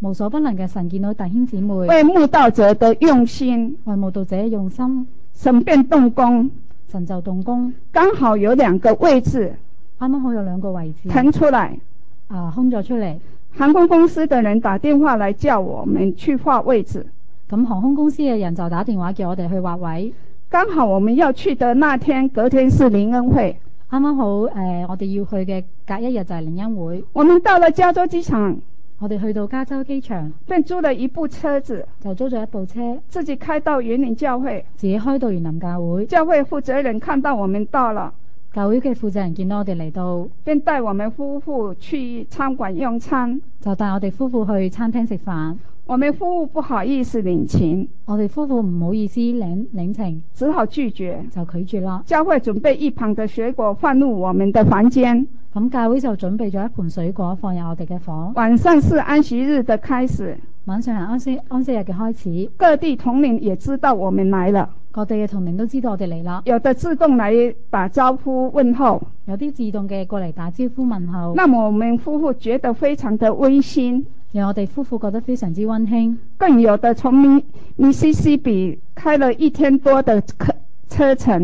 Speaker 3: 為慕道者的用心，神便動工，
Speaker 2: 神就動工，
Speaker 3: 剛好有2個位置，
Speaker 2: 啱啱好有2個位置
Speaker 3: 騰出來，
Speaker 2: 空咗出嚟。
Speaker 3: 航空公司的人打電話來叫我們去劃位置，
Speaker 2: 咁航空公司嘅人就打電話叫我哋去劃位。
Speaker 3: 剛好我們要去的那天，隔天是靈恩會，
Speaker 2: 啱啱好我哋要去嘅隔一日就係靈恩會。
Speaker 3: 我們到了加州機場，
Speaker 2: 我哋去到加州機場，
Speaker 3: 便租了一部車子，
Speaker 2: 就租咗一部車，
Speaker 3: 自己開到園林教會，
Speaker 2: 自己開到園林教會。
Speaker 3: 教會負責人看到我們到了，
Speaker 2: 教會嘅負責人見到我哋嚟到，
Speaker 3: 便帶我們夫婦去餐館用餐，
Speaker 2: 就帶我哋夫婦去餐廳食飯。
Speaker 3: 我們夫婦不好意思領情，
Speaker 2: 我哋夫婦唔好意思領情，
Speaker 3: 只好拒絕，
Speaker 2: 就拒絕啦。
Speaker 3: 教會準備一盤的水果放入我們的房間，
Speaker 2: 咁教會就準備咗一盤水果放入我哋嘅房。
Speaker 3: 晚上是安息日的開始，
Speaker 2: 晚上係安息日嘅開始。
Speaker 3: 各地同靈也知道我們來了，
Speaker 2: 各地嘅同靈都知道我哋嚟啦。
Speaker 3: 有的自動來打招呼問候，
Speaker 2: 有啲自動嘅過嚟打招呼問候。
Speaker 3: 那麼我們夫婦覺得非常的溫馨，
Speaker 2: 讓我哋夫婦覺得非常之溫馨。
Speaker 3: 更有的從密西西比開了1天多的車程，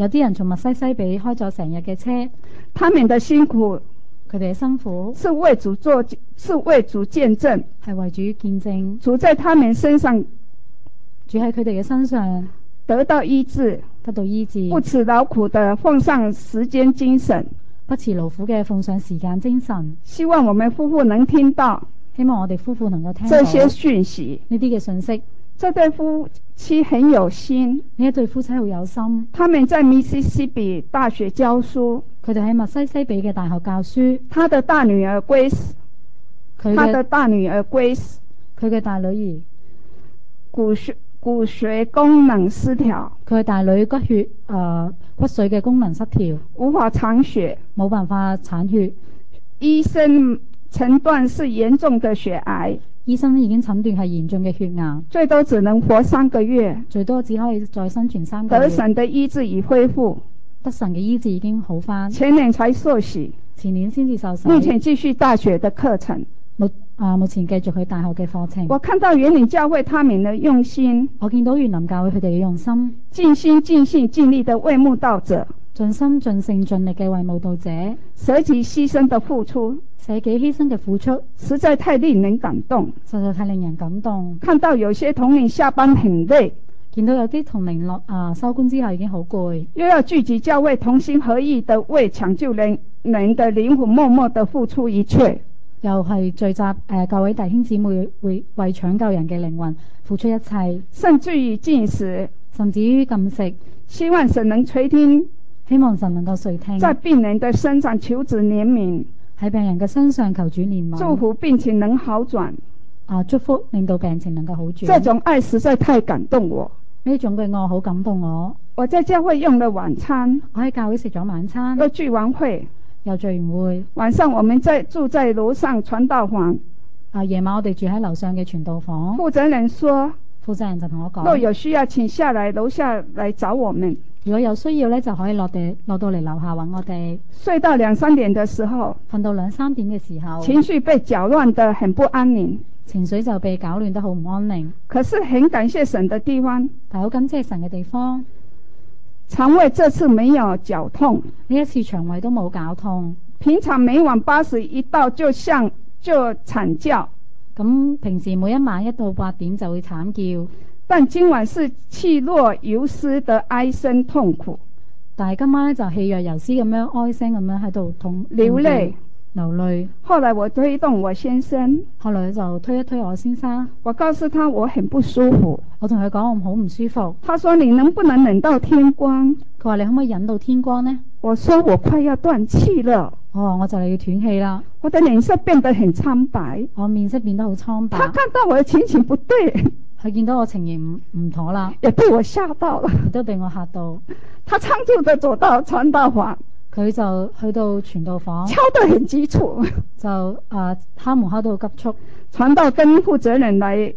Speaker 2: 有啲人從密西西比開咗成日嘅車，
Speaker 3: 他們的辛苦
Speaker 2: 佢哋嘅辛苦
Speaker 3: 是為主見證，
Speaker 2: 係為主見證，
Speaker 3: 主在他們身上
Speaker 2: 主喺佢哋嘅身上
Speaker 3: 得到醫治，
Speaker 2: 得到醫治，
Speaker 3: 不辭勞苦的奉上時間精神，
Speaker 2: 不辭勞苦嘅奉上時間精神。
Speaker 3: 希望我們夫婦能聽到，
Speaker 2: 希望我哋夫婦能夠聽到
Speaker 3: 這些訊息，
Speaker 2: 呢啲嘅信息。
Speaker 3: 這對夫妻很有心，
Speaker 2: 呢一對夫妻好有心，
Speaker 3: 他們在密西西比大學教書，
Speaker 2: 佢哋喺密西西比嘅大學教書。
Speaker 3: 他的大女兒 Grace，
Speaker 2: 佢嘅大女兒
Speaker 3: 骨髓功能失調，
Speaker 2: 佢嘅大女骨髓嘅功能失調，
Speaker 3: 無法產血，
Speaker 2: 冇辦法產血。
Speaker 3: 醫生診斷是嚴重的血癌，
Speaker 2: 醫生已經診斷係嚴重嘅血癌，
Speaker 3: 最多只能活3個月，
Speaker 2: 最多只可以再生存3個月。
Speaker 3: 得神的醫治已恢復，
Speaker 2: 得神嘅醫治已經好返，
Speaker 3: 前年才受洗，
Speaker 2: 前年先至受洗，
Speaker 3: 目前繼續大學的課程。
Speaker 2: 目前繼續去大學嘅課程。
Speaker 3: 我看到園林教會他們的用心，
Speaker 2: 我見到園林教會佢哋嘅用心，
Speaker 3: 盡心盡性盡力的為慕道者，
Speaker 2: 盡心盡性盡力嘅為慕道者，
Speaker 3: 捨己犧牲的付出，
Speaker 2: 捨己犧牲嘅付出，
Speaker 3: 實在太令人感動，
Speaker 2: 實在太令人感動。
Speaker 3: 看到有些同齡下班很累，
Speaker 2: 見到有啲同齡收工之後已經好攰，
Speaker 3: 又要聚集教會同心合意的為搶救人的靈魂默默的付出一切，
Speaker 2: 又係聚集各位弟兄姊妹會為搶救人嘅靈魂付出一切，
Speaker 3: 甚至於禁食，
Speaker 2: 甚至於禁食。
Speaker 3: 希望神能垂聽，
Speaker 2: 希望神能夠垂聽，
Speaker 3: 在病人的身上求主憐憫，
Speaker 2: 喺病人嘅身上求主憐憫，
Speaker 3: 祝福病情能好轉。
Speaker 2: 祝福令到病情能夠好轉。
Speaker 3: 這種愛實在太感動我，
Speaker 2: 呢種嘅愛好感動我。
Speaker 3: 我在教會用了晚餐，
Speaker 2: 我喺教會食咗晚餐，
Speaker 3: 又聚完會，
Speaker 2: 又聚完會。
Speaker 3: 晚上我們住在樓上傳道房，
Speaker 2: 夜晚我哋住喺樓上嘅傳道房。
Speaker 3: 負責人
Speaker 2: 就同我講，
Speaker 3: 若有需要請下來樓下來找我們，
Speaker 2: 如果有需要呢，就可以落到嚟樓下揾我哋。
Speaker 3: 睡到2、3點的時候，
Speaker 2: 瞓到2、3點嘅時候，
Speaker 3: 情緒被攪亂得很不安寧，
Speaker 2: 情緒就被攪亂得好唔安寧。
Speaker 3: 可是很感謝神的地方，
Speaker 2: 但好感謝神嘅地方，
Speaker 3: 腸胃這次沒有絞痛，
Speaker 2: 呢一次腸胃都冇絞痛。
Speaker 3: 平常每晚8時一到就慘叫，
Speaker 2: 咁平時每一晚1到8點就會慘叫，
Speaker 3: 但今晚是氣若游絲的哀聲痛苦。
Speaker 2: 但係今晚呢，就氣若游絲咁樣哀聲咁樣喺度流淚。後來我推動我先生，後來就推一推我先生，
Speaker 3: 我告訴他我很不舒服，
Speaker 2: 我同佢講我好唔舒服。
Speaker 3: 他說你能不能忍到天光？
Speaker 2: 佢話你可唔可以忍到天光呢？
Speaker 3: 我說我快要斷氣了。
Speaker 2: 我就嚟要斷氣啦。
Speaker 3: 我的臉色變得很蒼白，
Speaker 2: 我面色變得好蒼白。
Speaker 3: 他看到我的情形不對，
Speaker 2: 佢見到我情形唔妥啦，
Speaker 3: 也被我嚇到了，
Speaker 2: 亦都被我嚇到。
Speaker 3: 他倉促地走到傳道房，
Speaker 2: 佢就去到傳道房，
Speaker 3: 敲得很急促，
Speaker 2: 就敲門敲到急促。
Speaker 3: 傳道跟負責人來，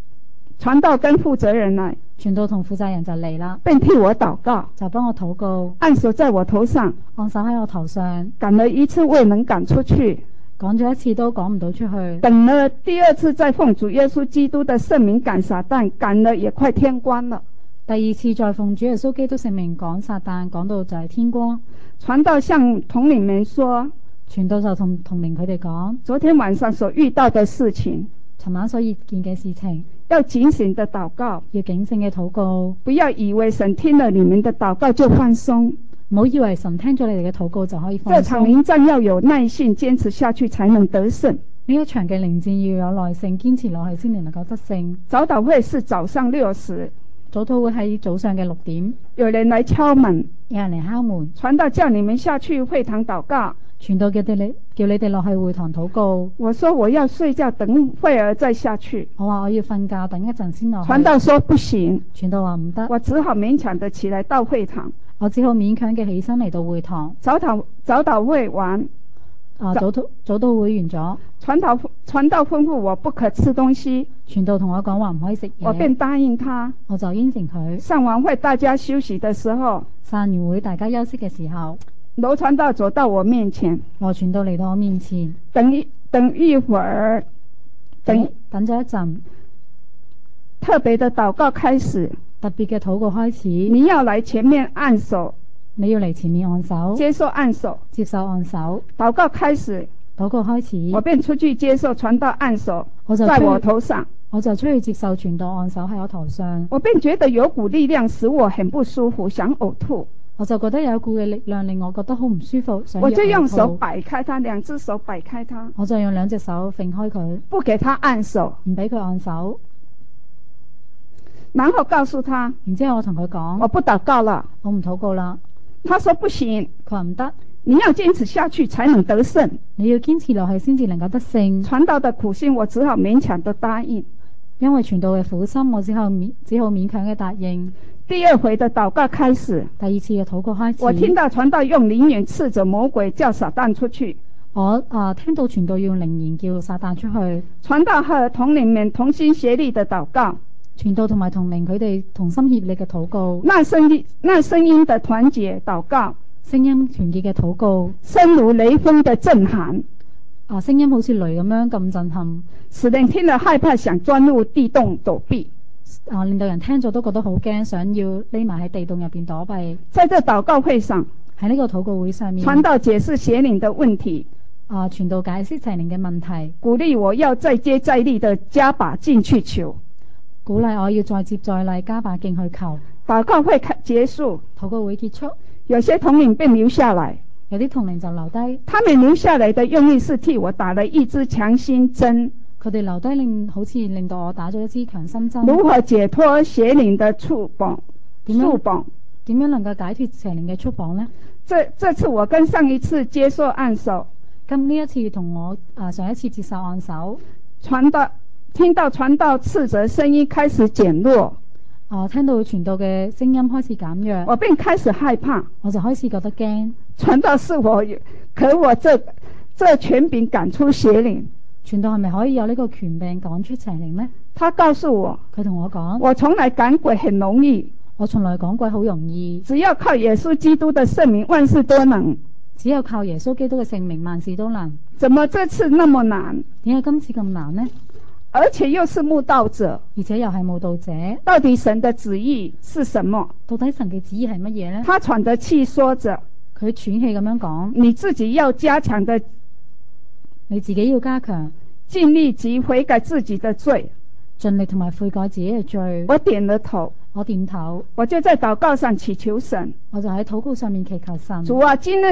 Speaker 2: 傳道同負責人就嚟啦，
Speaker 3: 並替我禱告，
Speaker 2: 就幫我禱告，
Speaker 3: 按手在我頭上，
Speaker 2: 按手喺我頭上，
Speaker 3: 趕了一次未能趕出去，
Speaker 2: 趕咗一次都趕唔到出去，
Speaker 3: 等了第2次再奉主耶穌基督的聖名趕撒旦，趕了也快天光了。
Speaker 2: 第2次再奉主耶穌基督聖名趕撒旦，趕到就係天光。
Speaker 3: 傳道向同齡們說，
Speaker 2: 傳道就同齡佢哋講，
Speaker 3: 昨天晚上所遇到的事情，
Speaker 2: 尋晚所遇見嘅事情，
Speaker 3: 要警醒的禱告，
Speaker 2: 要警醒嘅禱告，
Speaker 3: 不要以為神聽了你們的禱告就放鬆，
Speaker 2: 唔好以為神聽咗你哋嘅禱告就可以放鬆。
Speaker 3: 這場靈戰要有耐性堅持下去才能得勝。
Speaker 2: 呢一場嘅靈戰要有耐性堅持落去先能夠得勝。
Speaker 3: 早禱會是早上6時，
Speaker 2: 早禱會喺早上嘅6點，
Speaker 3: 有人來敲門，傳道叫你們下去會堂禱告，
Speaker 2: 傳道叫你哋落去會堂禱告。
Speaker 3: 我說我要睡覺，等會兒再下去。
Speaker 2: 我話我要瞓覺，等一陣先落去。
Speaker 3: 傳道說不行，
Speaker 2: 傳道話唔得，我
Speaker 3: 只好勉強地起來到會堂。
Speaker 2: 我只好勉強嘅起身嚟到會堂。
Speaker 3: 早禱會完，
Speaker 2: 早禱會完咗，
Speaker 3: 傳道吩咐我不可吃東西，
Speaker 2: 傳道同我講話唔可以食嘢，
Speaker 3: 我便答應他，
Speaker 2: 我就應承佢。
Speaker 3: 上完會大家休息的時候，
Speaker 2: 散完會大家休息嘅時候，
Speaker 3: 羅傳道走到我面前，
Speaker 2: 羅傳道嚟到我面前，
Speaker 3: 等一會兒，
Speaker 2: 等咗一陣，
Speaker 3: 特別的禱告開始，
Speaker 2: 特別嘅禱告開始，
Speaker 3: 你要來前面按手，
Speaker 2: 你要嚟前面按手，
Speaker 3: 接受按手，
Speaker 2: 接受按手。
Speaker 3: 禱告開始，
Speaker 2: 禱告開始，
Speaker 3: 我便出去接受傳道按手，
Speaker 2: 我就
Speaker 3: 在我頭上，
Speaker 2: 我就出去接受傳道按手喺我頭上。
Speaker 3: 我便覺得有股力量使我很不舒服，想嘔吐。
Speaker 2: 我就覺得有股嘅力量令我覺得好唔舒服，想要嘔吐。
Speaker 3: 我就用手擺開它，兩隻手擺開它。
Speaker 2: 我就用兩隻手揈開佢，
Speaker 3: 不給他按手，
Speaker 2: 唔俾佢按手。
Speaker 3: 然後告訴他，
Speaker 2: 然之後我同佢講，
Speaker 3: 我不禱告了，
Speaker 2: 我唔禱告啦。
Speaker 3: 他說不行，
Speaker 2: 佢話唔得，
Speaker 3: 你要堅持下去才能得勝。
Speaker 2: 你要堅持落去先至能夠得勝。
Speaker 3: 傳道的苦心，我只好勉強的答應。
Speaker 2: 因為傳道嘅苦心，我只好勉強嘅答應。
Speaker 3: 第二回的禱告開始，
Speaker 2: 第二次嘅禱告開始，
Speaker 3: 我聽到傳道用靈言斥責魔鬼，叫撒旦出去。
Speaker 2: 我聽到傳道用靈言叫撒旦出去。
Speaker 3: 傳道和同靈們同心協力的禱告，
Speaker 2: 傳道同埋同靈佢哋同心協力嘅禱告。
Speaker 3: 那聲音的團結禱告，
Speaker 2: 聲音團結嘅禱告，
Speaker 3: 聲如雷鋒的震撼。
Speaker 2: 聲音好似雷咁樣咁震撼，
Speaker 3: 使人聽了害怕，想鑽入地洞躲避。
Speaker 2: 令到人聽咗都覺得好驚，想要匿埋喺地洞入邊躲避。
Speaker 3: 在這禱告會上，
Speaker 2: 喺呢個禱告會上面，
Speaker 3: 傳道解釋邪靈的問題。
Speaker 2: 傳道解釋邪靈嘅問題，
Speaker 3: 鼓勵我要再接再厲的加把勁去求。
Speaker 2: 鼓勵我要再接再厲加把勁去求。
Speaker 3: 禱告會結束，
Speaker 2: 禱告會結束，
Speaker 3: 有些同靈便留下來，
Speaker 2: 有啲同靈就留低。
Speaker 3: 他們留下來的用意是替我打了一支強心針。
Speaker 2: 佢哋留低好似令到我打咗一支強心針。
Speaker 3: 如何解脫邪靈的束綁？點
Speaker 2: 樣能夠解脫邪靈嘅束綁呢？
Speaker 3: 這次我跟上一次接受按手，
Speaker 2: 咁呢一次同我上一次接受按手，
Speaker 3: 聽到傳道斥責聲音開始減弱。
Speaker 2: 聽到傳道嘅聲音開始減弱，
Speaker 3: 我便開始害怕，
Speaker 2: 我就開始覺得驚。
Speaker 3: 傳道是我這權柄趕出邪靈。
Speaker 2: 傳道係咪可以有呢個權柄趕出邪靈呢？
Speaker 3: 他告訴我，
Speaker 2: 佢同我講，
Speaker 3: 我從來趕鬼很容易，
Speaker 2: 我從來趕鬼好容易，
Speaker 3: 只要靠耶穌基督的聖名，萬事都能。
Speaker 2: 只有靠耶穌基督嘅聖名，萬事都能。
Speaker 3: 怎麼這次那麼難？
Speaker 2: 點解今次咁難呢？
Speaker 3: 而且又是慕道者，
Speaker 2: 而且又係慕道者，
Speaker 3: 到底神的旨意是什麼？
Speaker 2: 到底神嘅旨意係乜嘢呢？
Speaker 3: 他喘着氣說着，
Speaker 2: 佢喘氣咁樣講，
Speaker 3: 你自己要加強的，
Speaker 2: 你自己要加強，
Speaker 3: 盡力及悔改自己的罪，
Speaker 2: 盡力同埋悔改自己嘅罪。
Speaker 3: 我點了頭，
Speaker 2: 我點頭，
Speaker 3: 我就在禱告上祈求神，
Speaker 2: 我就喺禱告上面祈求神。
Speaker 3: 主啊，今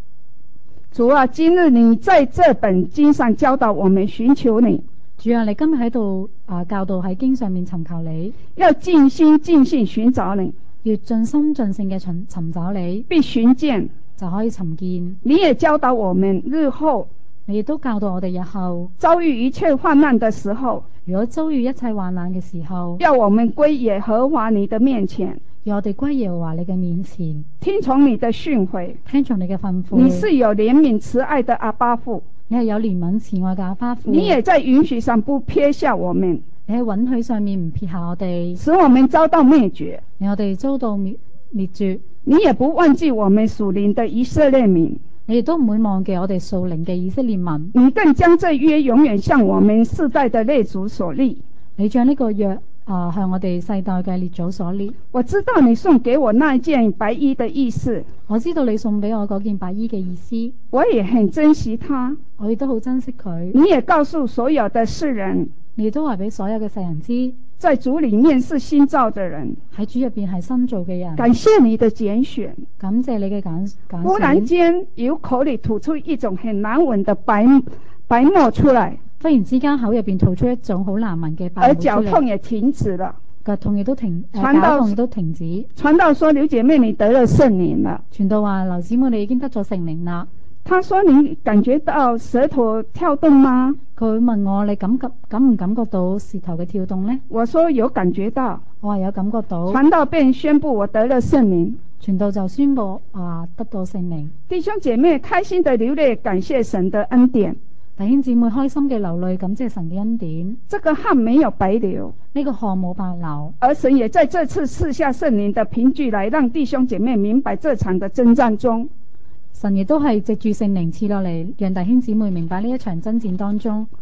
Speaker 3: 日你在這本經上教導我們尋求你。
Speaker 2: 主啊，你今日喺度教導喺經上面尋求你，
Speaker 3: 要盡心盡性尋找你，
Speaker 2: 要盡心盡性嘅尋找你，
Speaker 3: 必尋見
Speaker 2: 就可以尋見。
Speaker 3: 你也教導我們日後，
Speaker 2: 你亦都教導我哋日後
Speaker 3: 遭遇一切患難的時候，
Speaker 2: 如果遭遇一切患難嘅時候，
Speaker 3: 要我們歸耶和華你的面前，
Speaker 2: 要我哋歸耶和華你嘅面前，
Speaker 3: 聽從你的訓誨，
Speaker 2: 聽從你嘅吩咐。
Speaker 3: 你是有憐憫慈愛的阿爸父，
Speaker 2: 你係有憐憫慈愛嘅阿爸父。
Speaker 3: 你也在允許上不撇下我們，
Speaker 2: 你喺允許上面唔撇下我哋，
Speaker 3: 使我們遭到滅絕，
Speaker 2: 令我哋遭到滅絕。
Speaker 3: 你也不忘記我們屬靈的以色列民，
Speaker 2: 你亦都唔會忘記我哋屬靈嘅以色列民。
Speaker 3: 你更將這約永遠向我們世代的列祖所立，
Speaker 2: 你將呢個約向我哋世代嘅列祖所立。
Speaker 3: 我知道你送給我那件白衣的意思，
Speaker 2: 我知道你送俾我嗰件白衣嘅意思，
Speaker 3: 我也很珍惜它，
Speaker 2: 我亦都好珍惜佢。
Speaker 3: 你也告訴所有的世人，
Speaker 2: 你都話俾所有嘅世人知，
Speaker 3: 在主裏面是新造的人，
Speaker 2: 喺主入邊係新造嘅人。
Speaker 3: 感謝你的揀選，
Speaker 2: 感謝你嘅揀選。
Speaker 3: 忽然間由口裏吐出一種很難聞的白沫出來，
Speaker 2: 忽然之間口入邊吐出一種好難聞嘅白沫出嚟，
Speaker 3: 而腳痛也停止了，
Speaker 2: 腳痛亦都停，
Speaker 3: 傳道
Speaker 2: 腳痛亦都停止。
Speaker 3: 傳道說劉姐妹你得了聖靈了，
Speaker 2: 傳道話劉姊妹你已經得咗聖靈啦。
Speaker 3: 他說你感覺到舌頭跳動嗎？
Speaker 2: 佢問我你感唔感覺到舌頭嘅跳動呢？
Speaker 3: 我說有感覺到，
Speaker 2: 我話有感覺到。
Speaker 3: 傳道便宣布我得了聖靈，
Speaker 2: 傳道就宣布得到聖靈。
Speaker 3: 弟兄姐妹開心的流淚，感謝神的恩典。
Speaker 2: 弟兄姊妹開心嘅流淚，感謝神嘅恩典。
Speaker 3: 這個汗沒有白流，
Speaker 2: 呢個汗冇白流，
Speaker 3: 而神也在這次賜下聖靈的憑據來讓弟兄姐妹明白這場的征戰中，
Speaker 2: 神亦都係藉住聖靈賜落嚟，讓弟兄姊妹明白呢一場征戰當中，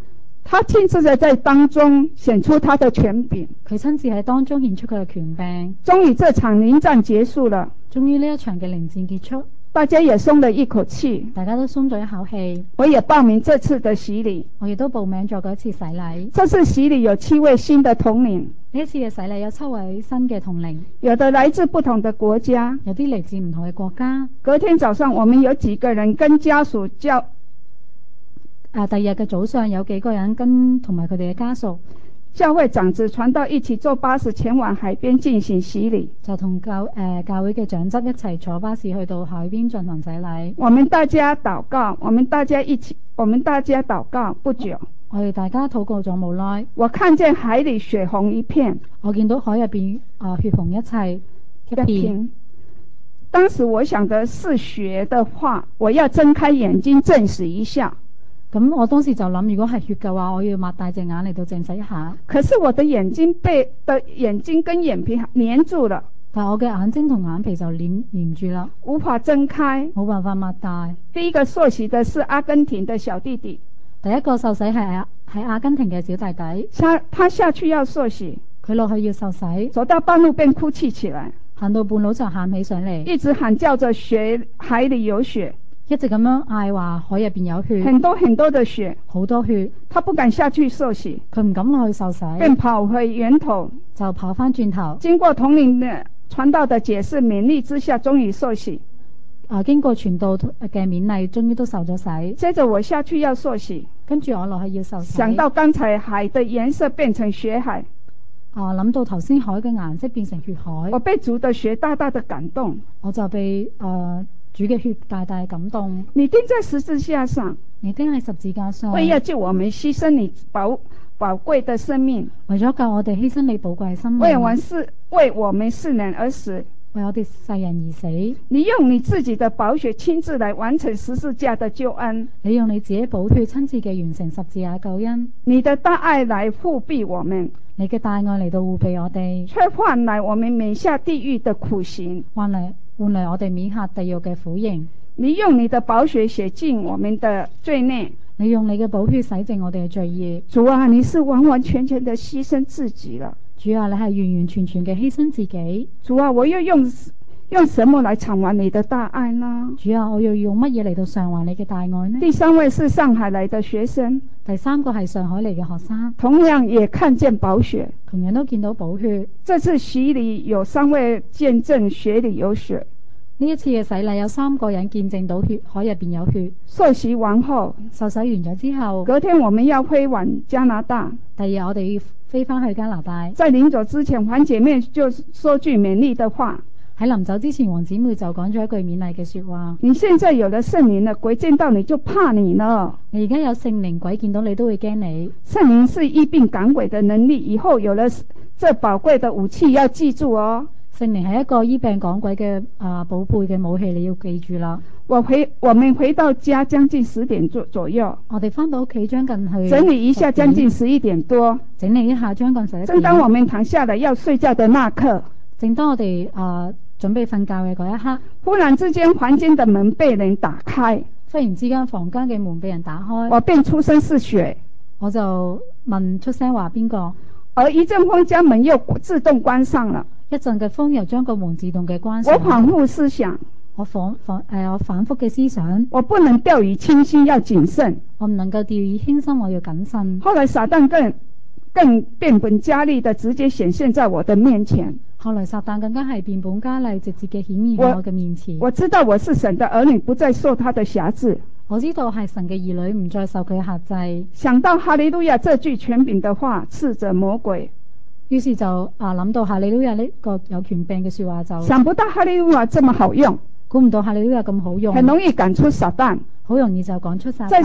Speaker 3: 他親自在當中顯出他的權柄，
Speaker 2: 佢親自喺當中顯出佢嘅權柄。
Speaker 3: 終於這場靈戰結束了，
Speaker 2: 終於呢一場嘅靈戰結束，
Speaker 3: 大家也鬆了一口氣，
Speaker 2: 大家都鬆咗一口氣。
Speaker 3: 我也報名這次的洗禮，
Speaker 2: 我亦都報名咗嗰一次洗禮。
Speaker 3: 這次洗禮有7位新的統領，
Speaker 2: 呢一次嘅洗禮有7位新嘅統領，
Speaker 3: 有的來自不同的國家，
Speaker 2: 有啲嚟自唔同嘅國家。
Speaker 3: 隔天早上我們有幾個人跟家屬
Speaker 2: 第二日嘅早上有幾個人跟同埋佢哋嘅家屬，
Speaker 3: 教會長子傳道一起坐巴士前往海邊進行洗禮，
Speaker 2: 就同教會嘅長執一齊坐巴士去到海邊進行洗禮。
Speaker 3: 我們大家禱告，我們大家禱告不久，
Speaker 2: 我哋大家禱告咗冇耐，
Speaker 3: 我看見海裏血紅一片，
Speaker 2: 我見到海入邊血紅一片。
Speaker 3: 當時我想的是血的話，我要睜開眼睛證實一下。
Speaker 2: 咁我當時就諗，如果係血嘅話，我要擘大隻眼嚟到證實一下。
Speaker 3: 可是我的眼睛跟眼皮黏住了，
Speaker 2: 但我嘅眼睛同眼皮就黏住啦，
Speaker 3: 無法睜開，
Speaker 2: 冇辦法擘大。
Speaker 3: 第一個受洗的是阿根廷的小弟弟，
Speaker 2: 第一個受洗係阿根廷嘅小弟弟，
Speaker 3: 他下去要受洗，
Speaker 2: 佢落去要受洗，
Speaker 3: 走到半路便哭泣起來，
Speaker 2: 行到半路就喊起上嚟，
Speaker 3: 一直喊叫着海裏有血，
Speaker 2: 一直咁樣嗌話海入邊有血，
Speaker 3: 很多很多的血，
Speaker 2: 好多血，
Speaker 3: 他不敢下去受洗，
Speaker 2: 佢唔敢落去受洗，
Speaker 3: 便跑回源頭，
Speaker 2: 就跑翻轉頭。
Speaker 3: 經過統領的傳道的解釋勉勵之下，終於受洗。
Speaker 2: 經過傳道嘅勉勵，終於都受咗洗。
Speaker 3: 接着我下去要受洗，
Speaker 2: 跟住我落去要受洗。
Speaker 3: 想到剛才海的顏色變成血海，
Speaker 2: 諗到頭先海嘅顏色變成血海，
Speaker 3: 我被主的血大大的感動，
Speaker 2: 我就被主嘅血大大感動。
Speaker 3: 你釘在十字架上，
Speaker 2: 你釘喺十字架上，
Speaker 3: 為要救我們犧牲你寶貴的生命，
Speaker 2: 為咗救我哋犧牲你寶貴生命，
Speaker 3: 為我們世人而死，
Speaker 2: 為我哋世人而死。
Speaker 3: 你用你自己的寶血親自來完成十字架的救恩，
Speaker 2: 你用你自己寶血親自嘅完成十字架救恩，
Speaker 3: 你的大愛來護庇我們，
Speaker 2: 你嘅大愛嚟到護庇我哋，
Speaker 3: 卻換來我們免下地獄的苦刑，
Speaker 2: 換嚟我哋免下地獄嘅苦刑。
Speaker 3: 你用你的寶血洗淨我們的罪孽，
Speaker 2: 你用你嘅寶血洗淨我哋嘅罪孽。
Speaker 3: 主啊，你是完完全全的犧牲自己了。
Speaker 2: 主啊，你係完完全全嘅犧牲自己。
Speaker 3: 主啊，我要用什麼來償還你的大愛呢？
Speaker 2: 主啊，我要用乜嘢嚟到償還你嘅大愛呢？
Speaker 3: 第三位是上海來的學生，
Speaker 2: 第三個係上海嚟嘅學生，
Speaker 3: 同樣也看見寶血，
Speaker 2: 同樣都見到寶血。
Speaker 3: 這次洗禮有3位見證血裏有血。
Speaker 2: 呢一次嘅洗禮有3個人見證到血海入邊有血。
Speaker 3: 受洗完後，
Speaker 2: 受洗完咗之後，
Speaker 3: 隔天我們要飛往加拿大。
Speaker 2: 第二日我哋要飛翻去加拿大。
Speaker 3: 在臨走之前，黃姐妹就說句勉勵的話。
Speaker 2: 喺臨走之前，黃姊妹就講咗一句勉勵嘅說話。
Speaker 3: 你現在有了聖靈了，鬼見到你就怕你了。
Speaker 2: 你而家有聖靈，鬼見到你都會驚你。
Speaker 3: 聖靈是醫病趕鬼的能力，以後有了這寶貴的武器，要記住哦。
Speaker 2: 聖靈係一個醫病趕鬼嘅寶貝嘅武器，你要記住啦。
Speaker 3: 我們回到家將近10點左右，
Speaker 2: 我哋翻到屋企將近去
Speaker 3: 整理一下，將近11點多，
Speaker 2: 整理一下將近11點。
Speaker 3: 正當我們躺下來要睡覺的那刻，
Speaker 2: 正當我哋準備瞓覺嘅嗰一刻，
Speaker 3: 忽然之間房間的門被人打開，
Speaker 2: 忽然之間房間嘅門被人打開，
Speaker 3: 我便出聲是誰，
Speaker 2: 我就問出聲話邊個，
Speaker 3: 而一陣風將門又自動關上了。
Speaker 2: 一陣嘅風又將個門自動嘅關上。
Speaker 3: 我反覆思想，
Speaker 2: 我反覆嘅思想，
Speaker 3: 我不能掉以輕心，要謹慎。
Speaker 2: 我唔能夠掉以輕心，我要謹慎。
Speaker 3: 後來撒旦更變本加厲的直接顯現在我的面前。
Speaker 2: 後來撒旦更加係變本加厲，直接嘅顯現喺我嘅面前。
Speaker 3: 我知道我是神的兒女，不再受他的轄制。
Speaker 2: 我知道係神嘅兒女，唔再受佢嘅轄制。
Speaker 3: 想到哈利路亞這句權柄的話，斥責魔鬼。
Speaker 2: 於是就諗到哈利路亞呢個有權柄嘅說話，就
Speaker 3: 想不到哈利路亞這麼好用，
Speaker 2: 估唔到哈利路亞咁好用，
Speaker 3: 很容易趕出撒旦，
Speaker 2: 好容易就趕出撒旦。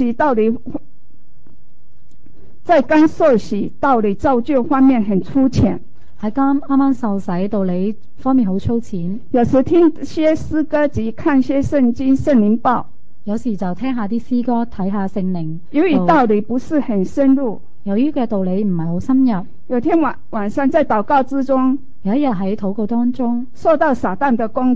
Speaker 3: 在剛受洗道理造就方面很粗淺，
Speaker 2: 喺啱啱受洗道理方面好粗淺。
Speaker 3: 有時聽些詩歌及看些聖經聖靈報，
Speaker 2: 有時就聽下啲詩歌睇下聖靈。
Speaker 3: 由於道理不是很深入，
Speaker 2: 由於嘅道理唔係好深入，
Speaker 3: 有天晚上在禱告之中，
Speaker 2: 有一日喺禱告當中
Speaker 3: 受到撒旦的攻擊，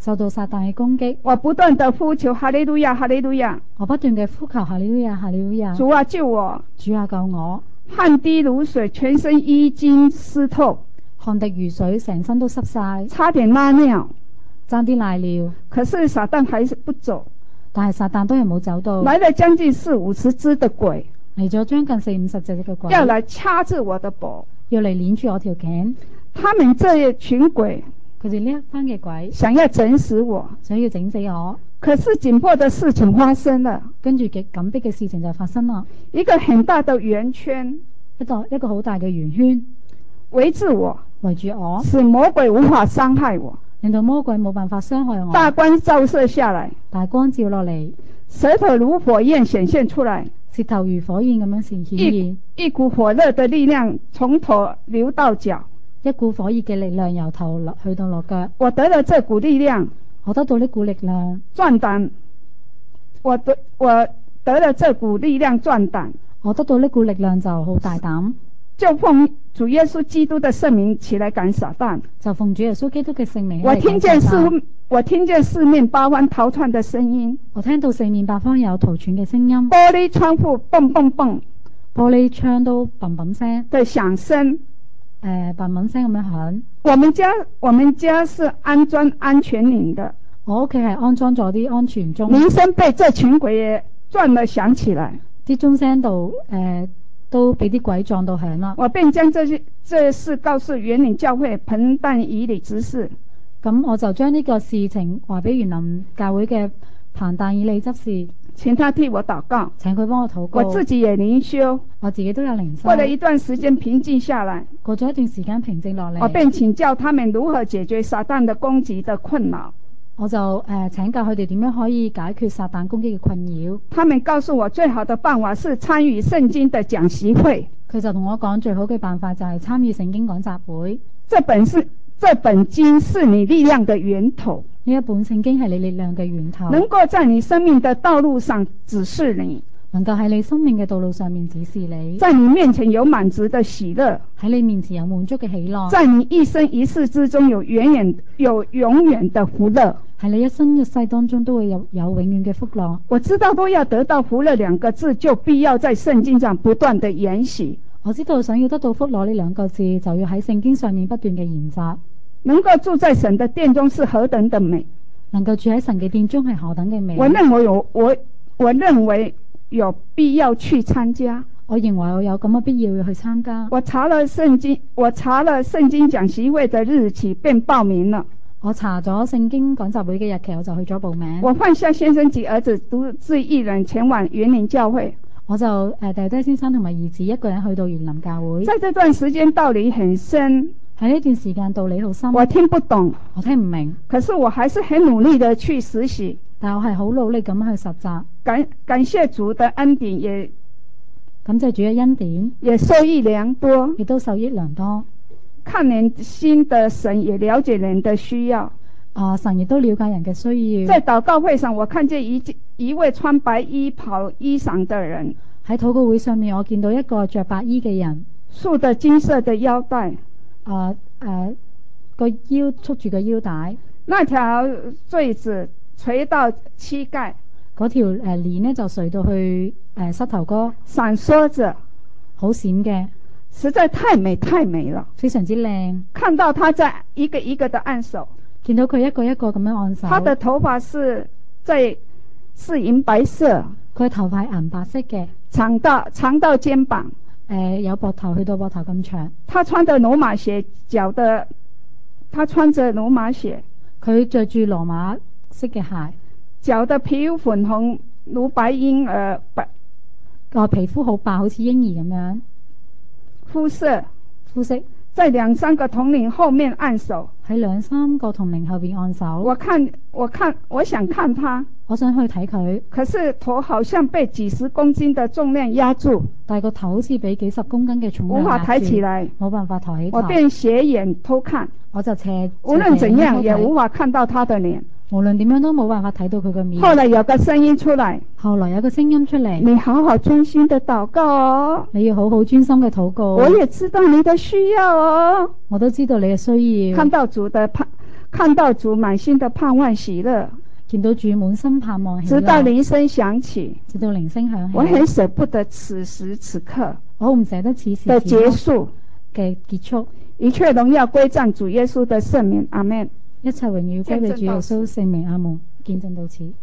Speaker 2: 受到撒旦嘅攻擊。
Speaker 3: 我不斷地呼求哈利路亞，哈利路亞。
Speaker 2: 我不斷嘅呼求哈利路亞，哈利路亞。
Speaker 3: 主啊救我，
Speaker 2: 主啊救我。
Speaker 3: 汗滴如水，全身衣襟濕透，
Speaker 2: 汗滴如水，成身都濕晒，
Speaker 3: 差點拉尿，
Speaker 2: 爭啲瀨尿。
Speaker 3: 可是撒旦還是不走，
Speaker 2: 但係撒旦都係冇走到。
Speaker 3: 來了將近40-50隻的鬼，
Speaker 2: 嚟咗將近40-50隻嘅鬼，
Speaker 3: 要來掐住我的脖，
Speaker 2: 要嚟鏈住我條頸。
Speaker 3: 他們這一群鬼，
Speaker 2: 佢哋呢一班嘅鬼
Speaker 3: 想要整死我，
Speaker 2: 想要整死我。
Speaker 3: 可是緊迫的事情發生了，
Speaker 2: 跟住緊迫嘅事情就發生啦。
Speaker 3: 一個很大的圓圈，
Speaker 2: 一個好大嘅圓圈
Speaker 3: 圍住我，
Speaker 2: 圍住我，
Speaker 3: 使魔鬼無法傷害我，
Speaker 2: 令到魔鬼冇辦法傷害我。
Speaker 3: 大光照射下來，
Speaker 2: 大光照落嚟，
Speaker 3: 舌頭如火焰顯現出來，
Speaker 2: 舌頭如火焰咁樣顯現，
Speaker 3: 一股火熱的力量從頭流到腳，
Speaker 2: 一股火熱嘅力量由頭去到落腳。
Speaker 3: 我得了這股力量，
Speaker 2: 我得到呢股力量，
Speaker 3: 壯膽。我得了這股力量壯膽，
Speaker 2: 我得到呢股力量就好大膽，
Speaker 3: 就奉主耶穌基督的聖名起來趕撒旦，
Speaker 2: 就奉主耶穌基督嘅聖名。
Speaker 3: 我聽見四面八方逃竄的聲音，
Speaker 2: 我聽到四面八方有逃竄嘅聲音，
Speaker 3: 玻璃窗戶蹦蹦蹦，
Speaker 2: 玻璃窗都砰砰聲
Speaker 3: 的響聲，
Speaker 2: 砰砰聲咁樣響。
Speaker 3: 我們家是安裝安全鈴的，
Speaker 2: 我屋企係安裝咗啲安全鐘，
Speaker 3: 鈴聲被這群鬼撞了響起來，
Speaker 2: 啲鐘聲度都俾啲鬼撞到響啦。
Speaker 3: 我便將這事告訴園林教會彭旦以理執事，
Speaker 2: 咁我就將呢個事情話俾園林教會嘅彭旦以理執事，
Speaker 3: 請他替我禱告，
Speaker 2: 請佢幫我禱告。
Speaker 3: 我自己也靈修，
Speaker 2: 我自己都有靈修。
Speaker 3: 過了一段時間平靜下來，
Speaker 2: 過咗一段時間平靜落嚟，
Speaker 3: 我便請教他們如何解決撒旦的攻擊的困擾。
Speaker 2: 我就請教佢哋點樣可以解決撒旦攻擊嘅困擾。他
Speaker 3: 們告訴我最好的辦法是參與聖經的講習會。
Speaker 2: 佢就同我講最好嘅辦法就係參與聖經講習會。
Speaker 3: 這本經是你力量的源頭。
Speaker 2: 呢一本聖經係你力量嘅源頭，
Speaker 3: 能夠在你生命的道路上指示你，
Speaker 2: 能夠喺你生命嘅道路上面指示你，
Speaker 3: 在你面前有滿足的喜樂，
Speaker 2: 喺你面前有滿足嘅喜樂，
Speaker 3: 在你一生一世之中有永遠的福樂，
Speaker 2: 喺你一生一世當中都會有永遠嘅福樂。
Speaker 3: 我知道都要得到福樂兩個字，就必要在聖經上不斷的研習。
Speaker 2: 我知道想要得到福樂呢兩個字，就要喺聖經上面不斷嘅研習。
Speaker 3: 能夠住在神的殿中是何等的美，
Speaker 2: 能夠住喺神嘅殿中係何等嘅美。
Speaker 3: 我認為有必要去參加。
Speaker 2: 我認為我有咁嘅必要要去參加。
Speaker 3: 我查了聖經講習會的日期，便報名了。
Speaker 2: 我查咗聖經講習會嘅日期，我就去咗報名。
Speaker 3: 我放下先生及兒子，獨自一人前往園林教會。
Speaker 2: 我就掉低先生同埋兒子一個人去到園林教會。
Speaker 3: 在這段時間道理很深，
Speaker 2: 喺呢段時間道理好深，
Speaker 3: 我聽不懂，
Speaker 2: 我聽唔明，
Speaker 3: 可是我還是很努力的去實習。
Speaker 2: 但我係好努力咁去實習。
Speaker 3: 感謝主的恩典，也
Speaker 2: 感謝主嘅恩典，
Speaker 3: 也受益良多，
Speaker 2: 亦都受益良多。
Speaker 3: 看人心的神也了解人的需要。
Speaker 2: 神亦都了解人嘅需要。
Speaker 3: 在禱告會上，我看見一位穿白衣袍衣裳的人。
Speaker 2: 喺禱告會上面，我見到一個着白衣嘅人，束
Speaker 3: 的金色的腰帶，
Speaker 2: 個腰束住個腰帶，
Speaker 3: 那條墜子垂到膝蓋，
Speaker 2: 嗰條鏈呢就垂到去膝頭哥，
Speaker 3: 閃爍着，
Speaker 2: 好閃嘅，
Speaker 3: 實在太美太美了，
Speaker 2: 非常之靚。
Speaker 3: 看到他在一個一個的按手，
Speaker 2: 見到佢一個一個咁樣按手。他
Speaker 3: 的頭髮是銀白色，
Speaker 2: 佢頭髮銀白色嘅，
Speaker 3: 長到肩膀，
Speaker 2: 有膊頭去到膊頭咁長。
Speaker 3: 他穿着羅馬鞋，他穿着羅馬鞋，
Speaker 2: 佢着住羅馬色嘅鞋，
Speaker 3: 腳的皮膚粉紅如白嬰兒，
Speaker 2: 個皮膚好白，好似嬰兒咁樣。膚色在
Speaker 3: 兩三個銅鈴後面按手，
Speaker 2: 喺兩三個銅鈴後邊按手。
Speaker 3: 我想看他，
Speaker 2: 我想去睇佢，
Speaker 3: 可是頭好像被幾十公斤的重量壓住，
Speaker 2: 但係個頭好似俾幾十公斤嘅重量壓住，
Speaker 3: 無法抬起來，
Speaker 2: 冇辦法抬起頭。
Speaker 3: 我便斜眼偷看，
Speaker 2: 我就斜
Speaker 3: 無論怎樣也無法看到他的臉，
Speaker 2: 無論點樣都冇辦法睇到佢嘅面。
Speaker 3: 後來有個聲音出來，你好好專心的禱告哦，
Speaker 2: 你要好好專心嘅禱告。
Speaker 3: 我也知道你的需要哦，
Speaker 2: 我都知道你嘅需要。
Speaker 3: 看到主滿心的盼望喜樂，
Speaker 2: 見到主滿心盼望喜樂，
Speaker 3: 直到鈴聲響起，
Speaker 2: 直到鈴聲響起，
Speaker 3: 我很捨不得此時此刻，
Speaker 2: 我好唔捨得此時
Speaker 3: 的結束
Speaker 2: 嘅結束，
Speaker 3: 一切榮耀歸讚主耶穌的聖名，阿們。
Speaker 2: 一切榮耀歸俾主耶穌聖名，阿門。見證到此。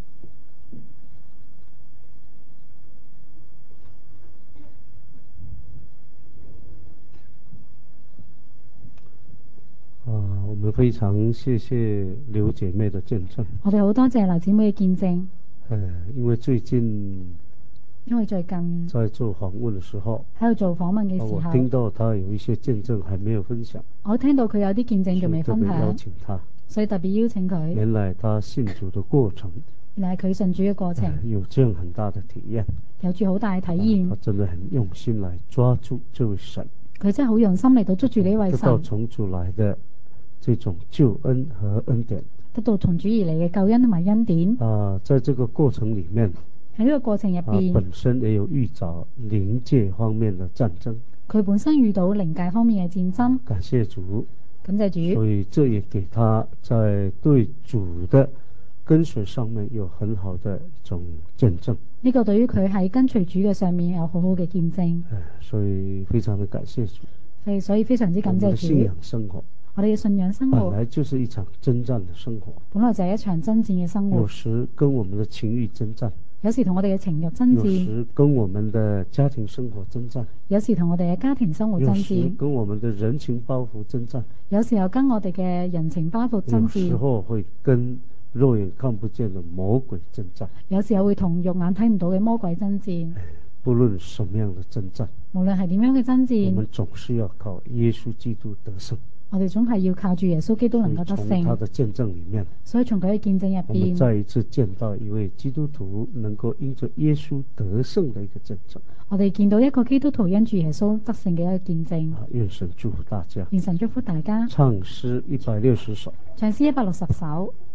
Speaker 1: 我們非常謝謝劉姐妹的見證。
Speaker 2: 我哋好多謝劉姊妹嘅見證。
Speaker 1: 因為最近在做訪問的時候，
Speaker 2: 喺度做訪問嘅時候，
Speaker 1: 我聽到他有一些見證還沒有分享。
Speaker 2: 我聽到佢有啲見證仲未分享，
Speaker 1: 邀請他，
Speaker 2: 所以特別邀請佢。
Speaker 1: 原來他信主的過程，
Speaker 2: 原來係佢信主嘅過程，
Speaker 1: 有這樣很大的體驗，
Speaker 2: 有住好大嘅體驗。
Speaker 1: 他真的很用心來抓住這位神，
Speaker 2: 佢真係好用心嚟到捉住呢位神，
Speaker 1: 得到從主來的這種救恩和恩典，
Speaker 2: 得到從主而嚟嘅救恩同埋恩典。
Speaker 1: 在這個過程裡面，
Speaker 2: 喺呢個過程入邊，
Speaker 1: 本身也有遇到靈界方面的戰爭。
Speaker 2: 佢本身遇到靈界方面嘅戰爭。
Speaker 1: 感謝主，
Speaker 2: 感謝主。
Speaker 1: 所以這也給他在對主的跟隨上面有很好的一種見證。
Speaker 2: 呢個對於佢喺跟隨主嘅上面有好好嘅見證。
Speaker 1: 所以非常的感謝主。
Speaker 2: 所以非常之感謝主。
Speaker 1: 我們的信仰生活，
Speaker 2: 我哋嘅信仰生活
Speaker 1: 本來就是一場征戰的生活。
Speaker 2: 本來就係一場征戰嘅生活。
Speaker 1: 有時跟我們的情慾征戰，
Speaker 2: 有時同我哋嘅情慾爭戰，
Speaker 1: 有時跟我們的家庭生活征戰，
Speaker 2: 有時同我哋嘅家庭生活爭戰，
Speaker 1: 有時跟我們的人情包袱征戰，
Speaker 2: 有時候跟我哋嘅人情包袱爭戰，
Speaker 1: 有時候會跟肉眼看不見的魔鬼征戰，
Speaker 2: 有時候會同肉眼睇唔到嘅魔鬼爭戰。
Speaker 1: 不論什麼樣的征戰，
Speaker 2: 無論係點樣嘅爭戰，
Speaker 1: 我們總是要靠耶穌基督得勝。
Speaker 2: 我哋總係要靠住耶穌基督能夠得勝。
Speaker 1: 從他的見證裡面，
Speaker 2: 所以從佢嘅見證入邊，
Speaker 1: 我們再一次見到一位基督徒能夠因着耶穌得勝的一個見證。
Speaker 2: 我哋見到一個基督徒因住耶穌得勝嘅一個見證。
Speaker 1: 願神祝福大家。
Speaker 2: 願神祝福大家。
Speaker 1: 唱詩160首。
Speaker 2: 唱詩160首。